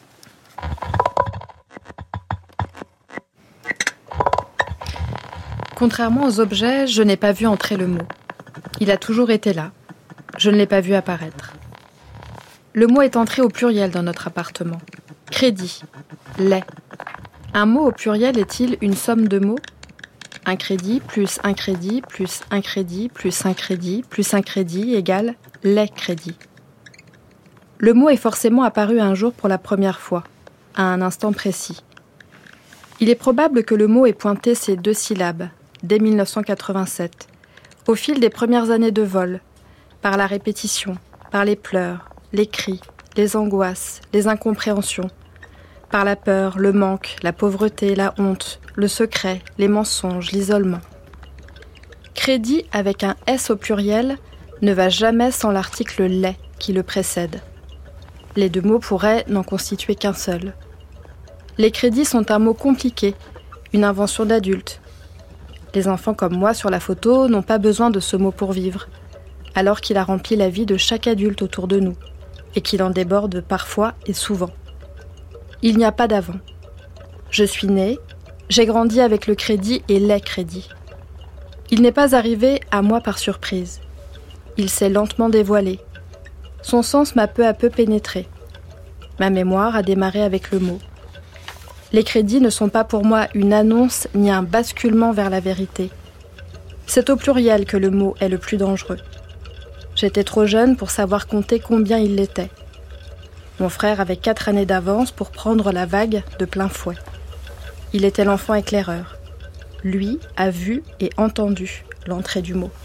Contrairement aux objets, je n'ai pas vu entrer le mot. Il a toujours été là. Je ne l'ai pas vu apparaître. Le mot est entré au pluriel dans notre appartement. Crédit, lait. Un mot au pluriel est-il une somme de mots ? Un crédit plus un crédit plus un crédit plus un crédit plus un crédit égale les crédits. Le mot est forcément apparu un jour pour la première fois, à un instant précis. Il est probable que le mot ait pointé ces 2 syllabes, dès 1987, au fil des premières années de vol, par la répétition, par les pleurs, les cris, les angoisses, les incompréhensions, par la peur, le manque, la pauvreté, la honte, le secret, les mensonges, l'isolement. Crédit avec un S au pluriel ne va jamais sans l'article « les » qui le précède. Les 2 mots pourraient n'en constituer qu'un seul. Les crédits sont un mot compliqué, une invention d'adulte. Les enfants comme moi sur la photo n'ont pas besoin de ce mot pour vivre, alors qu'il a rempli la vie de chaque adulte autour de nous, et qu'il en déborde parfois et souvent. Il n'y a pas d'avant. Je suis née, j'ai grandi avec le crédit et les crédits. Il n'est pas arrivé à moi par surprise. Il s'est lentement dévoilé. Son sens m'a peu à peu pénétré. Ma mémoire a démarré avec le mot. Les crédits ne sont pas pour moi une annonce ni un basculement vers la vérité. C'est au pluriel que le mot est le plus dangereux. J'étais trop jeune pour savoir compter combien il l'était. Mon frère avait 4 années d'avance pour prendre la vague de plein fouet. Il était l'enfant éclaireur. Lui a vu et entendu l'entrée du mot.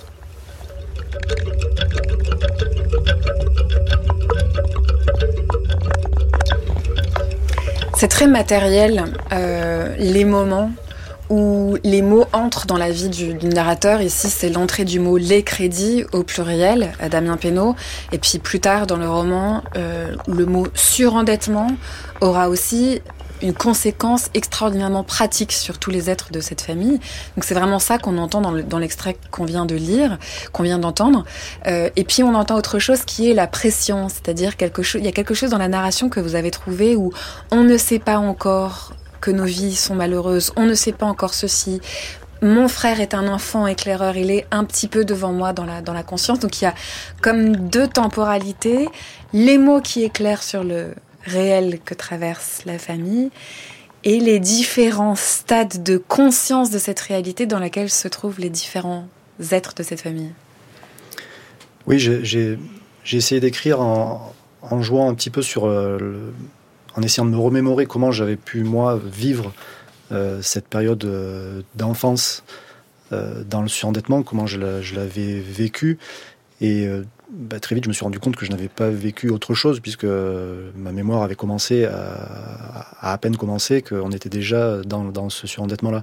C'est très matériel, les moments où les mots entrent dans la vie du narrateur. Ici, c'est l'entrée du mot « les crédits » au pluriel, à Damien Penaud. Et puis plus tard, dans le roman, le mot « surendettement » aura aussi une conséquence extraordinairement pratique sur tous les êtres de cette famille. Donc c'est vraiment ça qu'on entend dans l'extrait qu'on vient de lire, qu'on vient d'entendre. Et puis on entend autre chose qui est la pression, c'est-à-dire il y a quelque chose dans la narration que vous avez trouvé où on ne sait pas encore que nos vies sont malheureuses, on ne sait pas encore ceci. Mon frère est un enfant éclaireur, il est un petit peu devant moi dans la conscience. Donc il y a comme 2 temporalités, les mots qui éclairent sur le réel que traverse la famille et les différents stades de conscience de cette réalité dans laquelle se trouvent les différents êtres de cette famille. Oui, j'ai essayé d'écrire en jouant un petit peu sur en essayant de me remémorer comment j'avais pu moi vivre cette période d'enfance dans le surendettement, comment je l'avais vécu. Et très vite, je me suis rendu compte que je n'avais pas vécu autre chose, puisque ma mémoire avait commencé à peine commencé, qu'on était déjà dans ce surendettement-là.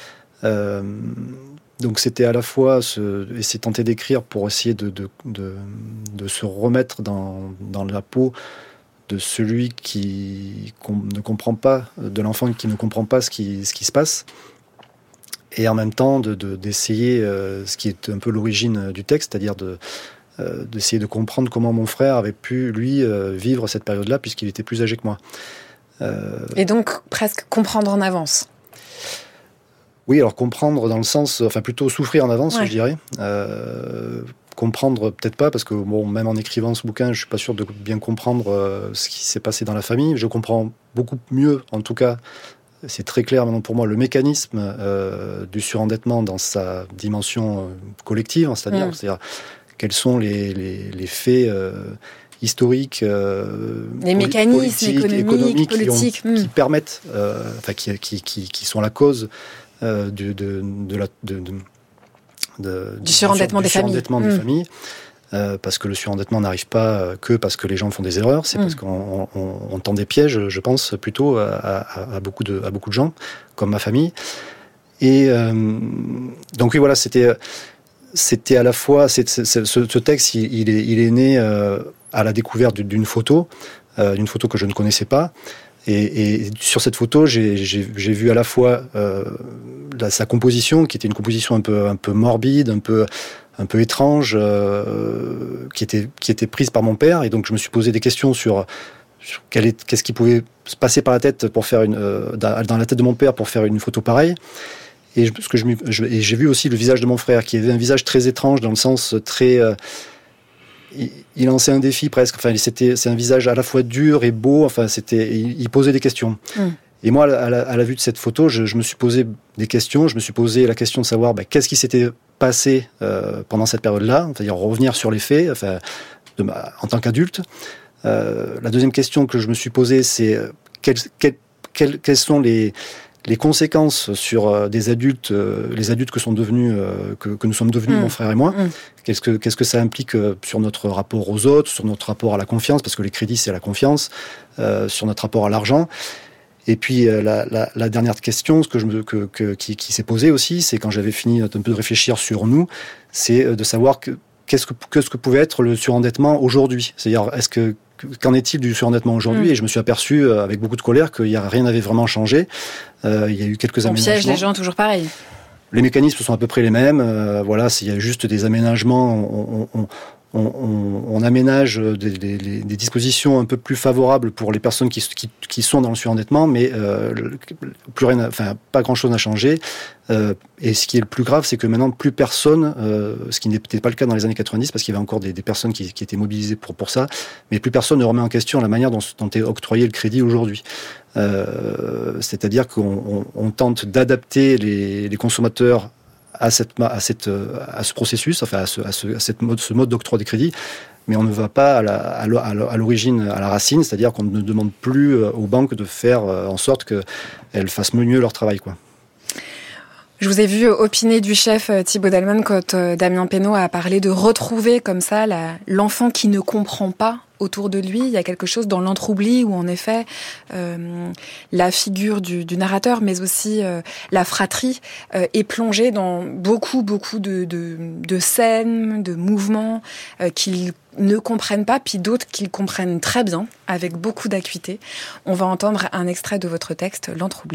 Donc c'était à la fois essayer de tenter d'écrire pour essayer de se remettre dans la peau de celui qui ne comprend pas, de l'enfant qui ne comprend pas ce qui se passe, et en même temps d'essayer ce qui est un peu l'origine du texte, c'est-à-dire d'essayer de comprendre comment mon frère avait pu, lui, vivre cette période-là, puisqu'il était plus âgé que moi. Et donc, presque comprendre en avance. Oui, alors comprendre dans le sens... Enfin, plutôt souffrir en avance, ouais. Je dirais. Comprendre, peut-être pas, parce que bon, même en écrivant ce bouquin, je suis pas sûr de bien comprendre ce qui s'est passé dans la famille. Je comprends beaucoup mieux, en tout cas, c'est très clair maintenant pour moi, le mécanisme du surendettement dans sa dimension collective, c'est-à-dire quels sont les faits historiques, les mécanismes économiques, politiques, qui permettent, qui sont la cause du surendettement des familles. Parce que le surendettement n'arrive pas que parce que les gens font des erreurs, c'est parce qu'on tend des pièges, je pense, plutôt à beaucoup de gens, comme ma famille. Et donc oui, voilà, c'était à la fois... Ce texte, il est né à la découverte d'une photo que je ne connaissais pas. Et sur cette photo, j'ai vu à la fois sa composition, qui était une composition un peu morbide, un peu étrange, qui était prise par mon père. Et donc je me suis posé des questions sur qu'est-ce qui pouvait se passer par la tête pour faire dans la tête de mon père pour faire une photo pareille. Et j'ai vu aussi le visage de mon frère, qui avait un visage très étrange, dans le sens très... il lançait un défi presque. Enfin, c'est un visage à la fois dur et beau. Enfin, il posait des questions. Et moi, à la vue de cette photo, je me suis posé des questions. Je me suis posé la question de savoir qu'est-ce qui s'était passé pendant cette période-là, c'est-à-dire revenir sur les faits, en tant qu'adulte. La deuxième question que je me suis posée, c'est quelles sont les conséquences sur des adultes, les adultes que sont devenus, que nous sommes devenus, mon frère et moi. Qu'est-ce que ça implique sur notre rapport aux autres, sur notre rapport à la confiance, parce que les crédits, c'est la confiance, sur notre rapport à l'argent. Et puis la dernière question, qui s'est posée aussi, c'est quand j'avais fini un peu de réfléchir sur nous, c'est de savoir qu'est-ce que pouvait être le surendettement aujourd'hui. C'est-à-dire, qu'en est-il du surendettement aujourd'hui ? Et je me suis aperçu, avec beaucoup de colère, que rien n'avait vraiment changé. Il y a eu quelques aménagements. On piège les gens toujours pareil. Les mécanismes sont à peu près les mêmes. Il y a juste des aménagements. on aménage des dispositions un peu plus favorables pour les personnes qui sont dans le surendettement, mais pas grand-chose n'a changé. Et ce qui est le plus grave, c'est que maintenant, plus personne, ce qui n'était pas le cas dans les années 90, parce qu'il y avait encore des personnes qui étaient mobilisées pour ça, mais plus personne ne remet en question la manière dont est octroyé le crédit aujourd'hui. C'est-à-dire qu'on tente d'adapter les consommateurs à ce processus, enfin ce mode d'octroi des crédits, mais on ne va pas à l'origine, à la racine, c'est-à-dire qu'on ne demande plus aux banques de faire en sorte qu'elles fassent mieux leur travail, quoi. Je vous ai vu opiner du chef Thibaut Dallmann quand Damien Penaud a parlé de retrouver comme ça l'enfant qui ne comprend pas autour de lui. Il y a quelque chose dans l'entroubli où en effet la figure du narrateur, mais aussi la fratrie est plongée dans beaucoup de scènes, de mouvements qu'ils ne comprennent pas, puis d'autres qu'ils comprennent très bien, avec beaucoup d'acuité. On va entendre un extrait de votre texte, L'entroubli.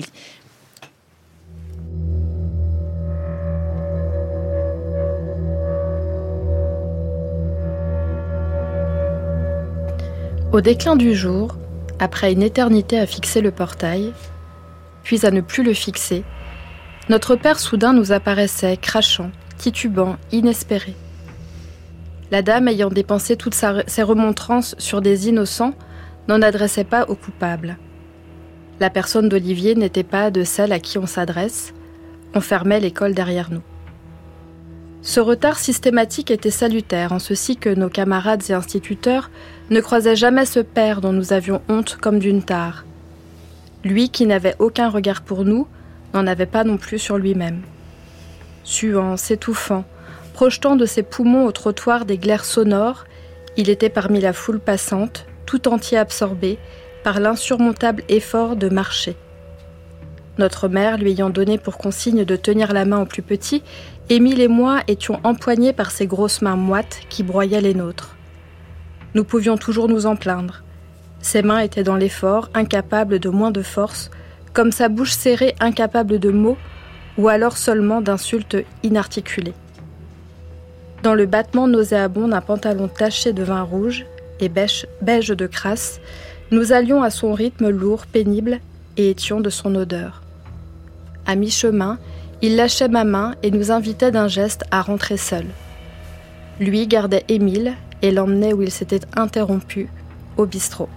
Au déclin du jour, après une éternité à fixer le portail, puis à ne plus le fixer, notre père soudain nous apparaissait, crachant, titubant, inespéré. La dame, ayant dépensé toutes ses remontrances sur des innocents, n'en adressait pas aux coupables. La personne d'Olivier n'était pas de celle à qui on s'adresse, on fermait l'école derrière nous. Ce retard systématique était salutaire, en ceci que nos camarades et instituteurs ne croisaient jamais ce père dont nous avions honte comme d'une tare. Lui, qui n'avait aucun regard pour nous, n'en avait pas non plus sur lui-même. Suant, s'étouffant, projetant de ses poumons au trottoir des glaires sonores, il était parmi la foule passante, tout entier absorbé par l'insurmontable effort de marcher. Notre mère lui ayant donné pour consigne de tenir la main au plus petit, Émile et moi étions empoignés par ses grosses mains moites qui broyaient les nôtres. Nous pouvions toujours nous en plaindre. Ses mains étaient dans l'effort, incapables de moins de force, comme sa bouche serrée, incapable de mots, ou alors seulement d'insultes inarticulées. Dans le battement nauséabond d'un pantalon taché de vin rouge et beige de crasse, nous allions à son rythme lourd, pénible, et étions de son odeur. À mi-chemin, il lâchait ma main et nous invitait d'un geste à rentrer seuls. Lui gardait Émile et l'emmenait où il s'était interrompu, au bistrot.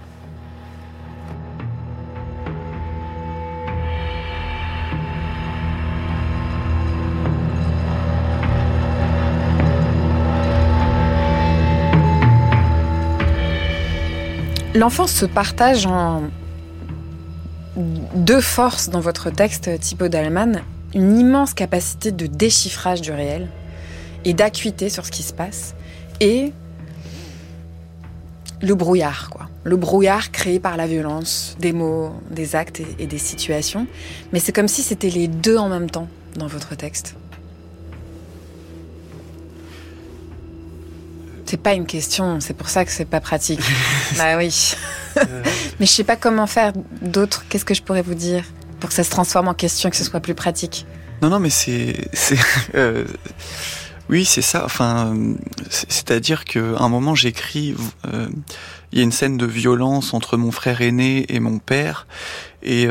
L'enfance se partage en deux forces dans votre texte, Thibaut Dallmann. Une immense capacité de déchiffrage du réel et d'acuité sur ce qui se passe, et le brouillard, quoi. Le brouillard créé par la violence, des mots, des actes et des situations. Mais c'est comme si c'était les deux en même temps dans votre texte. C'est pas une question, c'est pour ça que c'est pas pratique. Bah oui. Mais je sais pas comment faire d'autre. Qu'est-ce que je pourrais vous dire pour que ça se transforme en question, que ce soit plus pratique? Non, mais oui, c'est ça. Enfin, c'est-à-dire qu'à un moment, j'écris. Il y a une scène de violence entre mon frère aîné et mon père, et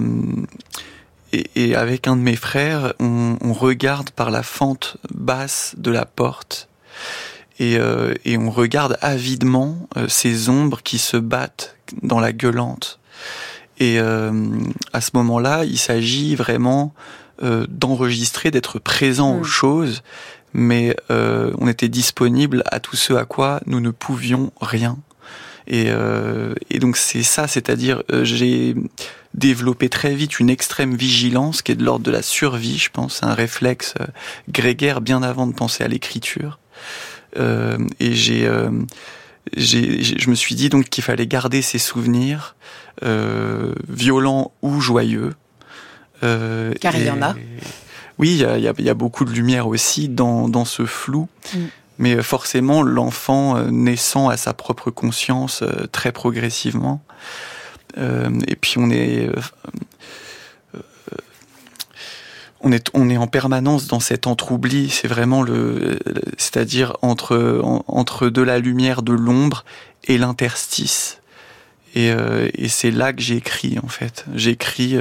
avec un de mes frères, on regarde par la fente basse de la porte. Et on regarde avidement ces ombres qui se battent dans la gueulante. Et à ce moment-là, il s'agit vraiment d'enregistrer, d'être présent aux choses, mais on était disponible à tout ce à quoi nous ne pouvions rien. Et donc c'est ça, c'est-à-dire j'ai développé très vite une extrême vigilance qui est de l'ordre de la survie, je pense, un réflexe grégaire bien avant de penser à l'écriture. Et je me suis dit donc qu'il fallait garder ces souvenirs violents ou joyeux. Car il y en a. Oui, il y a beaucoup de lumière aussi dans ce flou. Mais forcément, l'enfant naissant à sa propre conscience très progressivement. Et puis on est en permanence dans cet entre-oubli. C'est vraiment c'est-à-dire entre de la lumière, de l'ombre et l'interstice. Et c'est là que j'écris, en fait. J'écris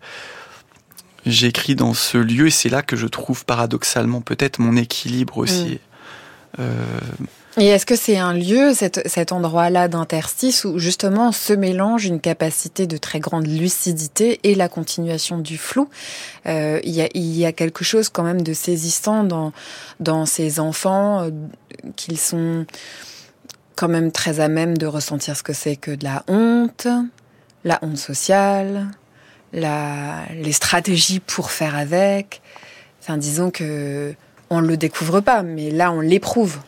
dans ce lieu, et c'est là que je trouve paradoxalement peut-être mon équilibre aussi. Et est-ce que c'est un lieu, cet endroit-là d'interstice, où justement se mélange une capacité de très grande lucidité et la continuation du flou? Il y a quelque chose quand même de saisissant dans ces enfants, qu'ils sont quand même très à même de ressentir ce que c'est que de la honte sociale, les stratégies pour faire avec. Enfin, disons que on le découvre pas, mais là on l'éprouve.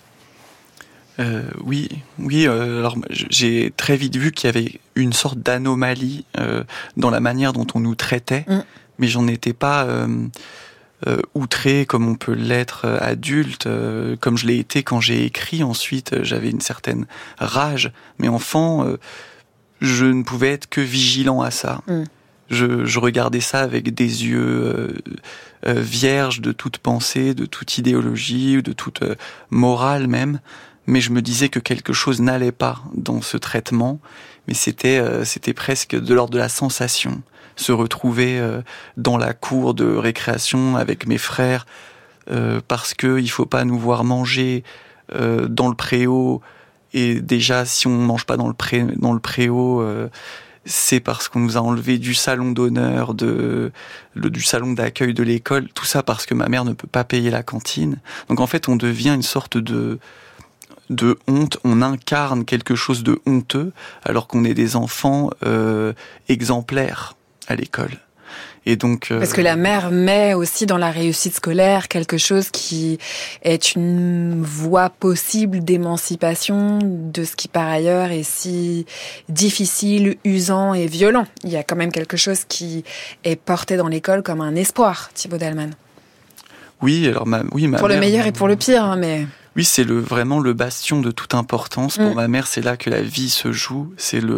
Oui. Alors j'ai très vite vu qu'il y avait une sorte d'anomalie dans la manière dont on nous traitait, mais j'en étais pas outré comme on peut l'être adulte, comme je l'ai été quand j'ai écrit. Ensuite, j'avais une certaine rage, mais enfant, je ne pouvais être que vigilant à ça. Je regardais ça avec des yeux vierges de toute pensée, de toute idéologie, de toute morale même. Mais je me disais que quelque chose n'allait pas dans ce traitement. Mais c'était presque de l'ordre de la sensation. Se retrouver dans la cour de récréation avec mes frères parce que il faut pas nous voir manger dans le préau. Et déjà, si on mange pas dans le préau, c'est parce qu'on nous a enlevé du salon d'honneur, du salon d'accueil de l'école. Tout ça parce que ma mère ne peut pas payer la cantine. Donc en fait, on devient une sorte de honte. On incarne quelque chose de honteux alors qu'on est des enfants exemplaires à l'école. Et donc parce que la mère met aussi dans la réussite scolaire quelque chose qui est une voie possible d'émancipation de ce qui par ailleurs est si difficile, usant et violent. Il y a quand même quelque chose qui est porté dans l'école comme un espoir, Thibaut Dallmann. Oui, alors ma pour mère, le meilleur et pour le pire, hein, mais oui, c'est vraiment le bastion de toute importance. Pour ma mère, c'est là que la vie se joue.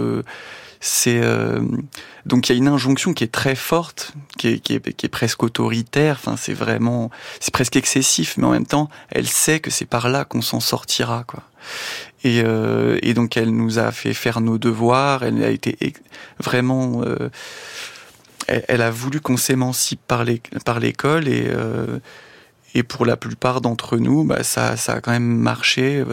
Donc il y a une injonction qui est très forte, qui est presque autoritaire. Enfin, c'est presque excessif, mais en même temps, elle sait que c'est par là qu'on s'en sortira, quoi. Et donc elle nous a fait faire nos devoirs. Elle a été vraiment, elle a voulu qu'on s'émancipe par l'école et pour la plupart d'entre nous, ça a quand même marché.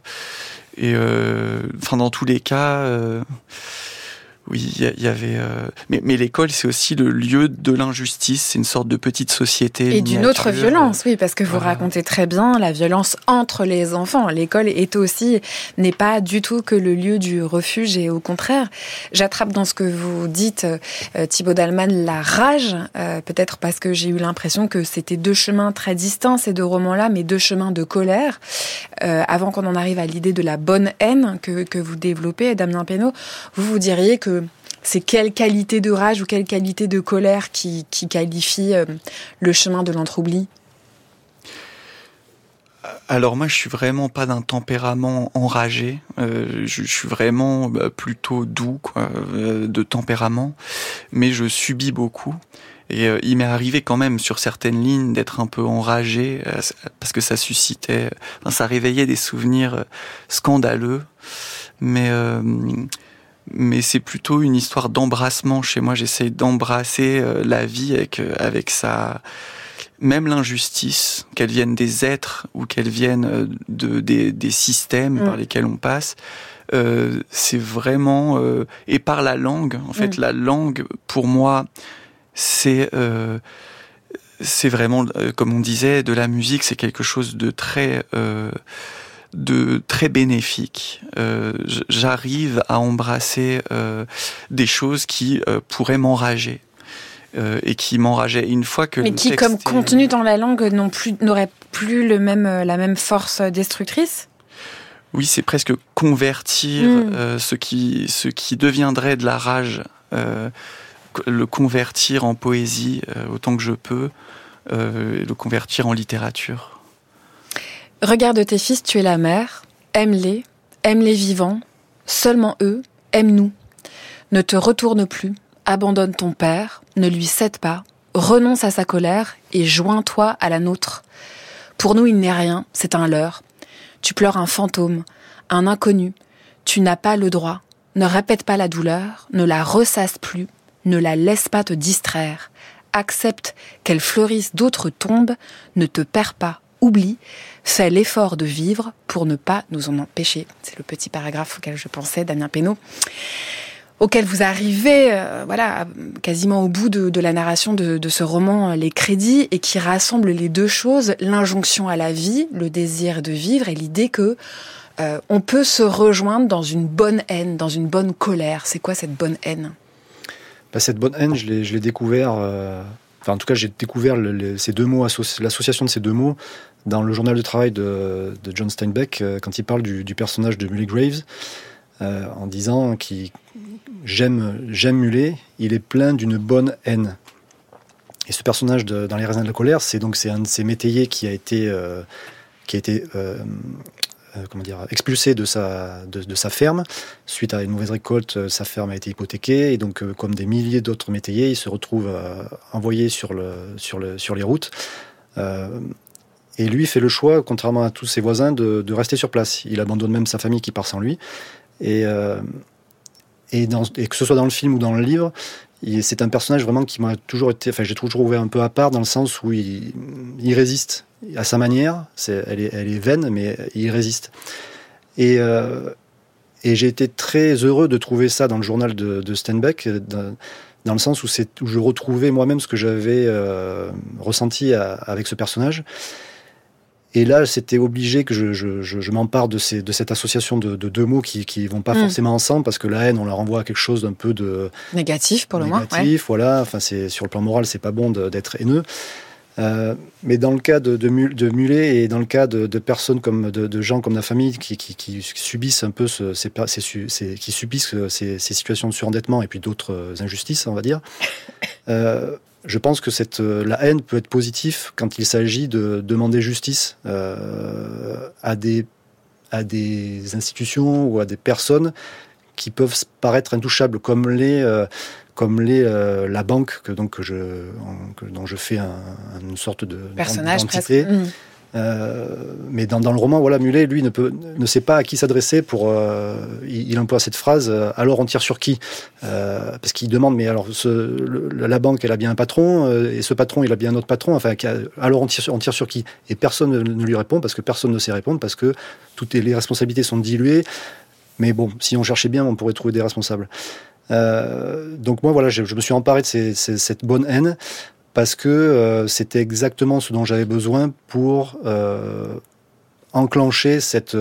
Dans tous les cas. Oui, il y avait. Mais l'école, c'est aussi le lieu de l'injustice. C'est une sorte de petite société. Et d'une autre violence, oui, parce que vous racontez très bien la violence entre les enfants. L'école n'est pas du tout que le lieu du refuge, et au contraire, j'attrape dans ce que vous dites, Thibaut Dallmann, la rage, peut-être parce que j'ai eu l'impression que c'était deux chemins très distincts, ces deux romans-là, mais deux chemins de colère. Avant qu'on en arrive à l'idée de la bonne haine que vous développez, Damien Penaud, vous diriez que c'est quelle qualité de rage ou quelle qualité de colère qui qualifie le chemin de l'entre-oubli? Alors moi, je suis vraiment pas d'un tempérament enragé. Je suis vraiment plutôt doux, quoi, de tempérament, mais je subis beaucoup. Et il m'est arrivé quand même sur certaines lignes d'être un peu enragé parce que ça suscitait, ça réveillait des souvenirs scandaleux. Mais c'est plutôt une histoire d'embrassement chez moi. J'essaye d'embrasser la vie avec sa... Même l'injustice, qu'elle vienne des êtres ou qu'elle vienne des systèmes par lesquels on passe, c'est vraiment... et par la langue, en fait, la langue, pour moi, c'est vraiment, comme on disait, de la musique, c'est quelque chose de très bénéfique. J'arrive à embrasser des choses qui pourraient m'enrager et qui m'enrageaient une fois que mais qui, comme contenu dans la langue, n'auraient plus la même force destructrice. Oui, c'est presque convertir ce qui deviendrait de la rage, le convertir en poésie autant que je peux, le convertir en littérature. Regarde tes fils, tu es la mère, aime-les vivants, seulement eux, aime-nous. Ne te retourne plus, abandonne ton père, ne lui cède pas, renonce à sa colère et joins-toi à la nôtre. Pour nous, il n'est rien, c'est un leurre. Tu pleures un fantôme, un inconnu. Tu n'as pas le droit. Ne répète pas la douleur, ne la ressasse plus, ne la laisse pas te distraire. Accepte qu'elle fleurisse d'autres tombes, ne te perds pas, oublie, fais l'effort de vivre pour ne pas nous en empêcher. C'est le petit paragraphe auquel je pensais, Damien Penaud, auquel vous arrivez quasiment au bout de la narration de ce roman Les Crédits, et qui rassemble les deux choses, l'injonction à la vie, le désir de vivre, et l'idée que on peut se rejoindre dans une bonne haine, dans une bonne colère. C'est quoi cette bonne haine ? Cette bonne haine, je l'ai découvert... en tout cas, j'ai découvert ces deux mots, l'association de ces deux mots, dans le journal de travail de John Steinbeck, quand il parle du personnage de Muley Graves, en disant j'aime Muley, il est plein d'une bonne haine. Et ce personnage dans Les Raisins de la colère, c'est un de ces métayers qui a été expulsé de sa ferme suite à une mauvaise récolte. Sa ferme a été hypothéquée, et donc comme des milliers d'autres métayers, il se retrouve envoyé sur les routes, et lui fait le choix, contrairement à tous ses voisins, de rester sur place. Il abandonne même sa famille qui part sans lui, et que ce soit dans le film ou dans le livre, c'est un personnage vraiment qui m'a toujours été, j'ai toujours trouvé un peu à part, dans le sens où il résiste à sa manière. Elle est vaine, mais il résiste. Et j'ai été très heureux de trouver ça dans le journal de Steinbeck, dans le sens où je retrouvais moi-même ce que j'avais ressenti avec ce personnage. Et là, c'était obligé que je m'empare de cette association de deux mots qui vont pas forcément ensemble, parce que la haine, on la renvoie à quelque chose d'un peu de négatif, pour le moins. Négatif, voilà. Enfin, sur le plan moral, c'est pas bon d'être haineux. Mais dans le cas de Muley, et dans le cas de personnes de gens comme la famille qui subissent un peu ces situations de surendettement et puis d'autres injustices, on va dire. Je pense que la haine peut être positive quand il s'agit de demander justice à des institutions ou à des personnes qui peuvent paraître intouchables, comme la banque dont je fais une sorte de personnage d'entité. Mais dans le roman, Muley, lui, ne sait pas à qui s'adresser il emploie cette phrase, alors on tire sur qui, parce qu'il demande, mais alors la banque, elle a bien un patron, et ce patron, il a bien un autre patron, alors on tire sur qui? Et personne ne lui répond, parce que personne ne sait répondre, parce que toutes les responsabilités sont diluées. Mais bon, si on cherchait bien, on pourrait trouver des responsables. Donc moi, je me suis emparé de cette bonne haine, parce que c'était exactement ce dont j'avais besoin pour enclencher cette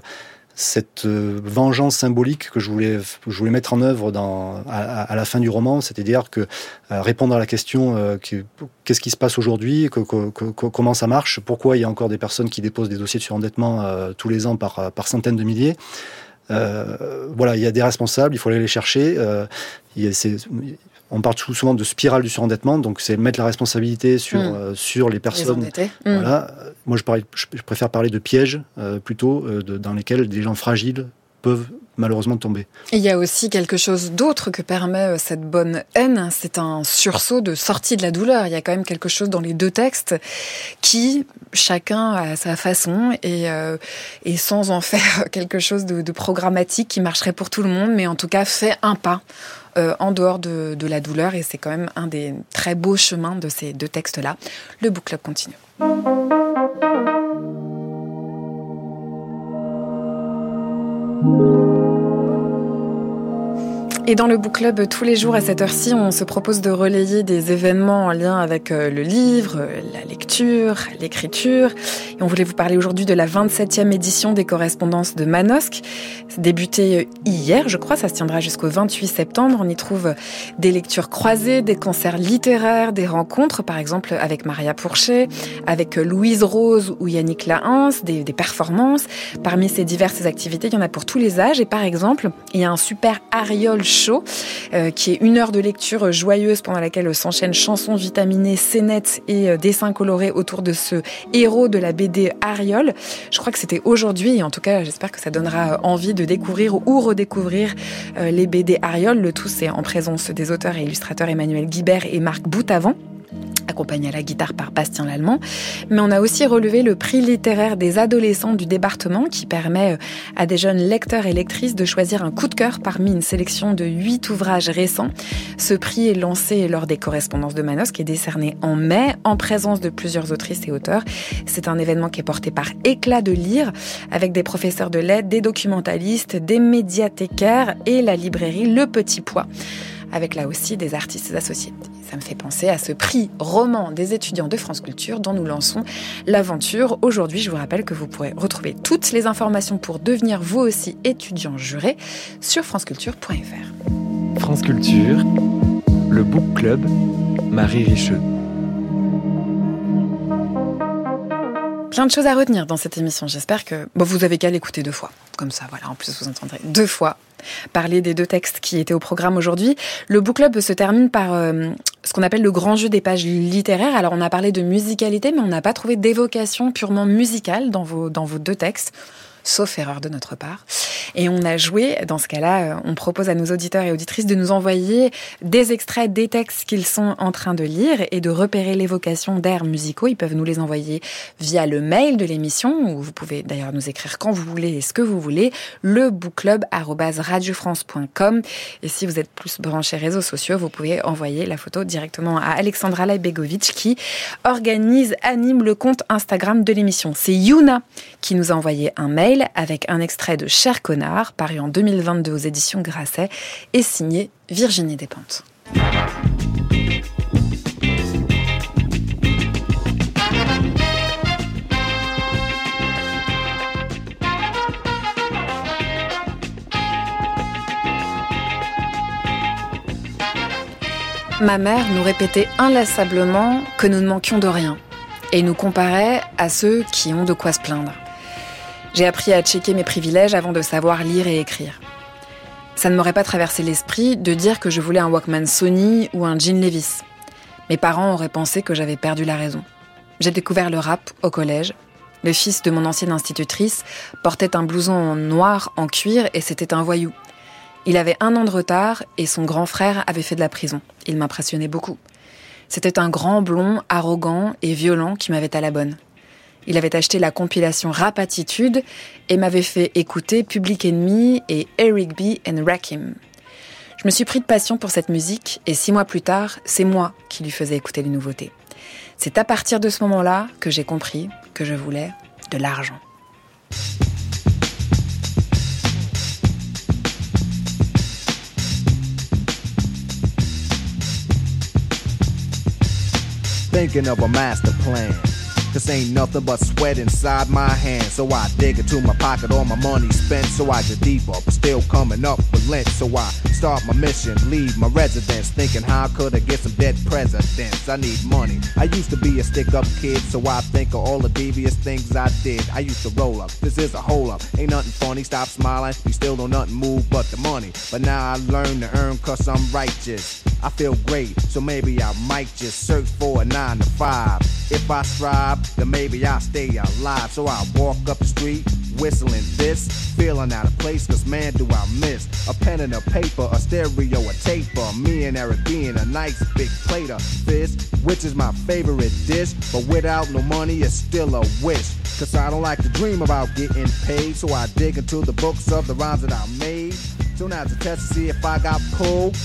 vengeance symbolique que je voulais mettre en œuvre à la fin du roman, c'est-à-dire que répondre à la question qu'est-ce qui se passe aujourd'hui, comment ça marche, pourquoi il y a encore des personnes qui déposent des dossiers de surendettement tous les ans par centaines de milliers. Il y a des responsables, il faut aller les chercher. On parle souvent de spirale du surendettement, donc c'est mettre la responsabilité sur les personnes. Voilà. Moi, je préfère parler de pièges plutôt dans lesquels des gens fragiles peuvent malheureusement tomber. Et il y a aussi quelque chose d'autre que permet cette bonne haine, c'est un sursaut de sortie de la douleur. Il y a quand même quelque chose dans les deux textes qui, chacun à sa façon, et sans en faire quelque chose de programmatique qui marcherait pour tout le monde, mais en tout cas fait un pas en dehors de la douleur, et c'est quand même un des très beaux chemins de ces deux textes-là. Le Book Club continue. Et dans le Book Club, tous les jours à cette heure-ci, on se propose de relayer des événements en lien avec le livre, la lecture, l'écriture. Et on voulait vous parler aujourd'hui de la 27e édition des correspondances de Manosque. C'est débuté hier, je crois, ça se tiendra jusqu'au 28 septembre. On y trouve des lectures croisées, des concerts littéraires, des rencontres, par exemple avec Maria Pourchet, avec Louise Rose ou Yannick Lahens, des performances. Parmi ces diverses activités, il y en a pour tous les âges. Et par exemple, il y a un super Ariol Show, qui est une heure de lecture joyeuse pendant laquelle s'enchaînent chansons vitaminées, scénettes et dessins colorés autour de ce héros de la BD Ariol. Je crois que c'était aujourd'hui, et en tout cas j'espère que ça donnera envie de découvrir ou redécouvrir les BD Ariol. Le tout, c'est en présence des auteurs et illustrateurs Emmanuel Guibert et Marc Boutavant. accompagné à la guitare par Bastien Lallemand. Mais on a aussi relevé le prix littéraire des adolescents du département qui permet à des jeunes lecteurs et lectrices de choisir un coup de cœur parmi une sélection de 8 ouvrages récents. Ce prix est lancé lors des correspondances de Manos qui est décerné en mai en présence de plusieurs autrices et auteurs. C'est un événement qui est porté par Éclat de lire avec des professeurs de lettres, des documentalistes, des médiathécaires et la librairie Le Petit Pois, avec là aussi des artistes associés. Ça me fait penser à ce prix roman des étudiants de France Culture dont nous lançons l'aventure. Aujourd'hui, je vous rappelle que vous pourrez retrouver toutes les informations pour devenir vous aussi étudiant juré sur franceculture.fr. France Culture, le Book Club, Marie Richeux. Plein de choses à retenir dans cette émission. J'espère que vous avez qu'à l'écouter 2 fois. Comme ça, voilà. En plus, vous entendrez 2 fois parler des 2 textes qui étaient au programme aujourd'hui. Le Book Club se termine par ce qu'on appelle le grand jeu des pages littéraires. Alors, on a parlé de musicalité, mais on n'a pas trouvé d'évocation purement musicale dans vos 2 textes. Sauf erreur de notre part. Et on a joué, dans ce cas-là, on propose à nos auditeurs et auditrices de nous envoyer des extraits des textes qu'ils sont en train de lire et de repérer l'évocation d'airs musicaux. Ils peuvent nous les envoyer via le mail de l'émission, où vous pouvez d'ailleurs nous écrire quand vous voulez et ce que vous voulez, lebookclub@radiofrance.com. Et si vous êtes plus branchés réseaux sociaux, vous pouvez envoyer la photo directement à Alexandra Lajbegovic qui anime le compte Instagram de l'émission. C'est Yuna qui nous a envoyé un mail avec un extrait de Cher Connard, paru en 2022 aux éditions Grasset, et signé Virginie Despentes. Ma mère nous répétait inlassablement que nous ne manquions de rien et nous comparait à ceux qui ont de quoi se plaindre. J'ai appris à checker mes privilèges avant de savoir lire et écrire. Ça ne m'aurait pas traversé l'esprit de dire que je voulais un Walkman Sony ou un jean Levi's. Mes parents auraient pensé que j'avais perdu la raison. J'ai découvert le rap au collège. Le fils de mon ancienne institutrice portait un blouson noir en cuir et c'était un voyou. Il avait 1 an de retard et son grand frère avait fait de la prison. Il m'impressionnait beaucoup. C'était un grand blond, arrogant et violent qui m'avait à la bonne. Il avait acheté la compilation Rap Attitude et m'avait fait écouter Public Enemy et Eric B. and Rakim. Je me suis pris de passion pour cette musique et 6 mois plus tard, c'est moi qui lui faisais écouter les nouveautés. C'est à partir de ce moment-là que j'ai compris que je voulais de l'argent. Thinking of a master plan. This ain't nothing but sweat inside my hands. So I dig into my pocket, all my money spent. So I get deeper, but still coming up with lint. So I start my mission, leave my residence. Thinking how could I get some dead presidents? I need money. I used to be a stick-up kid, so I think of all the devious things I did. I used to roll up, this is a hole up. Ain't nothing funny, stop smiling. We still don't nothing move but the money. But now I learn to earn cause I'm righteous. I feel great, so maybe I might just search for a 9 to 5. If I strive, then maybe I'll stay alive. So I walk up the street, whistling this, feeling out of place, cause man do I miss a pen and a paper, a stereo, a taper. Me and Eric being a nice big plate of fish, which is my favorite dish. But without no money, it's still a wish. Cause I don't like to dream about getting paid. So I dig into the books of the rhymes that I made. So now's a test to see if I got pulled.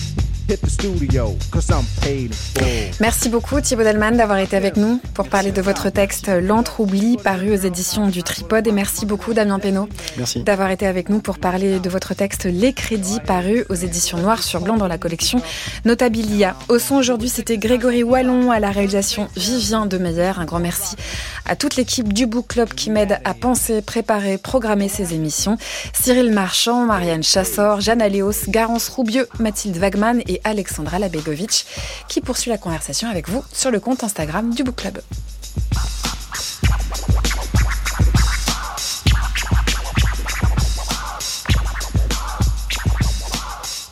Merci beaucoup Thibaut Delman d'avoir été avec nous pour parler de votre texte L'Entre-oubli paru aux éditions du Tripode et merci beaucoup Damien Penaud d'avoir été avec nous pour parler de votre texte Les Crédits paru aux éditions Noir sur Blanc dans la collection Notabilia. Au son aujourd'hui c'était Grégory Wallon, à la réalisation Vivien Demeyer. Un grand merci à toute l'équipe du Book Club qui m'aide à penser, préparer, programmer ces émissions. Cyril Marchand, Marianne Chassor, Jeanne Aléos, Garance Roubieux, Mathilde Wagman et Alexandra Lajbegovic qui poursuit la conversation avec vous sur le compte Instagram du Book Club.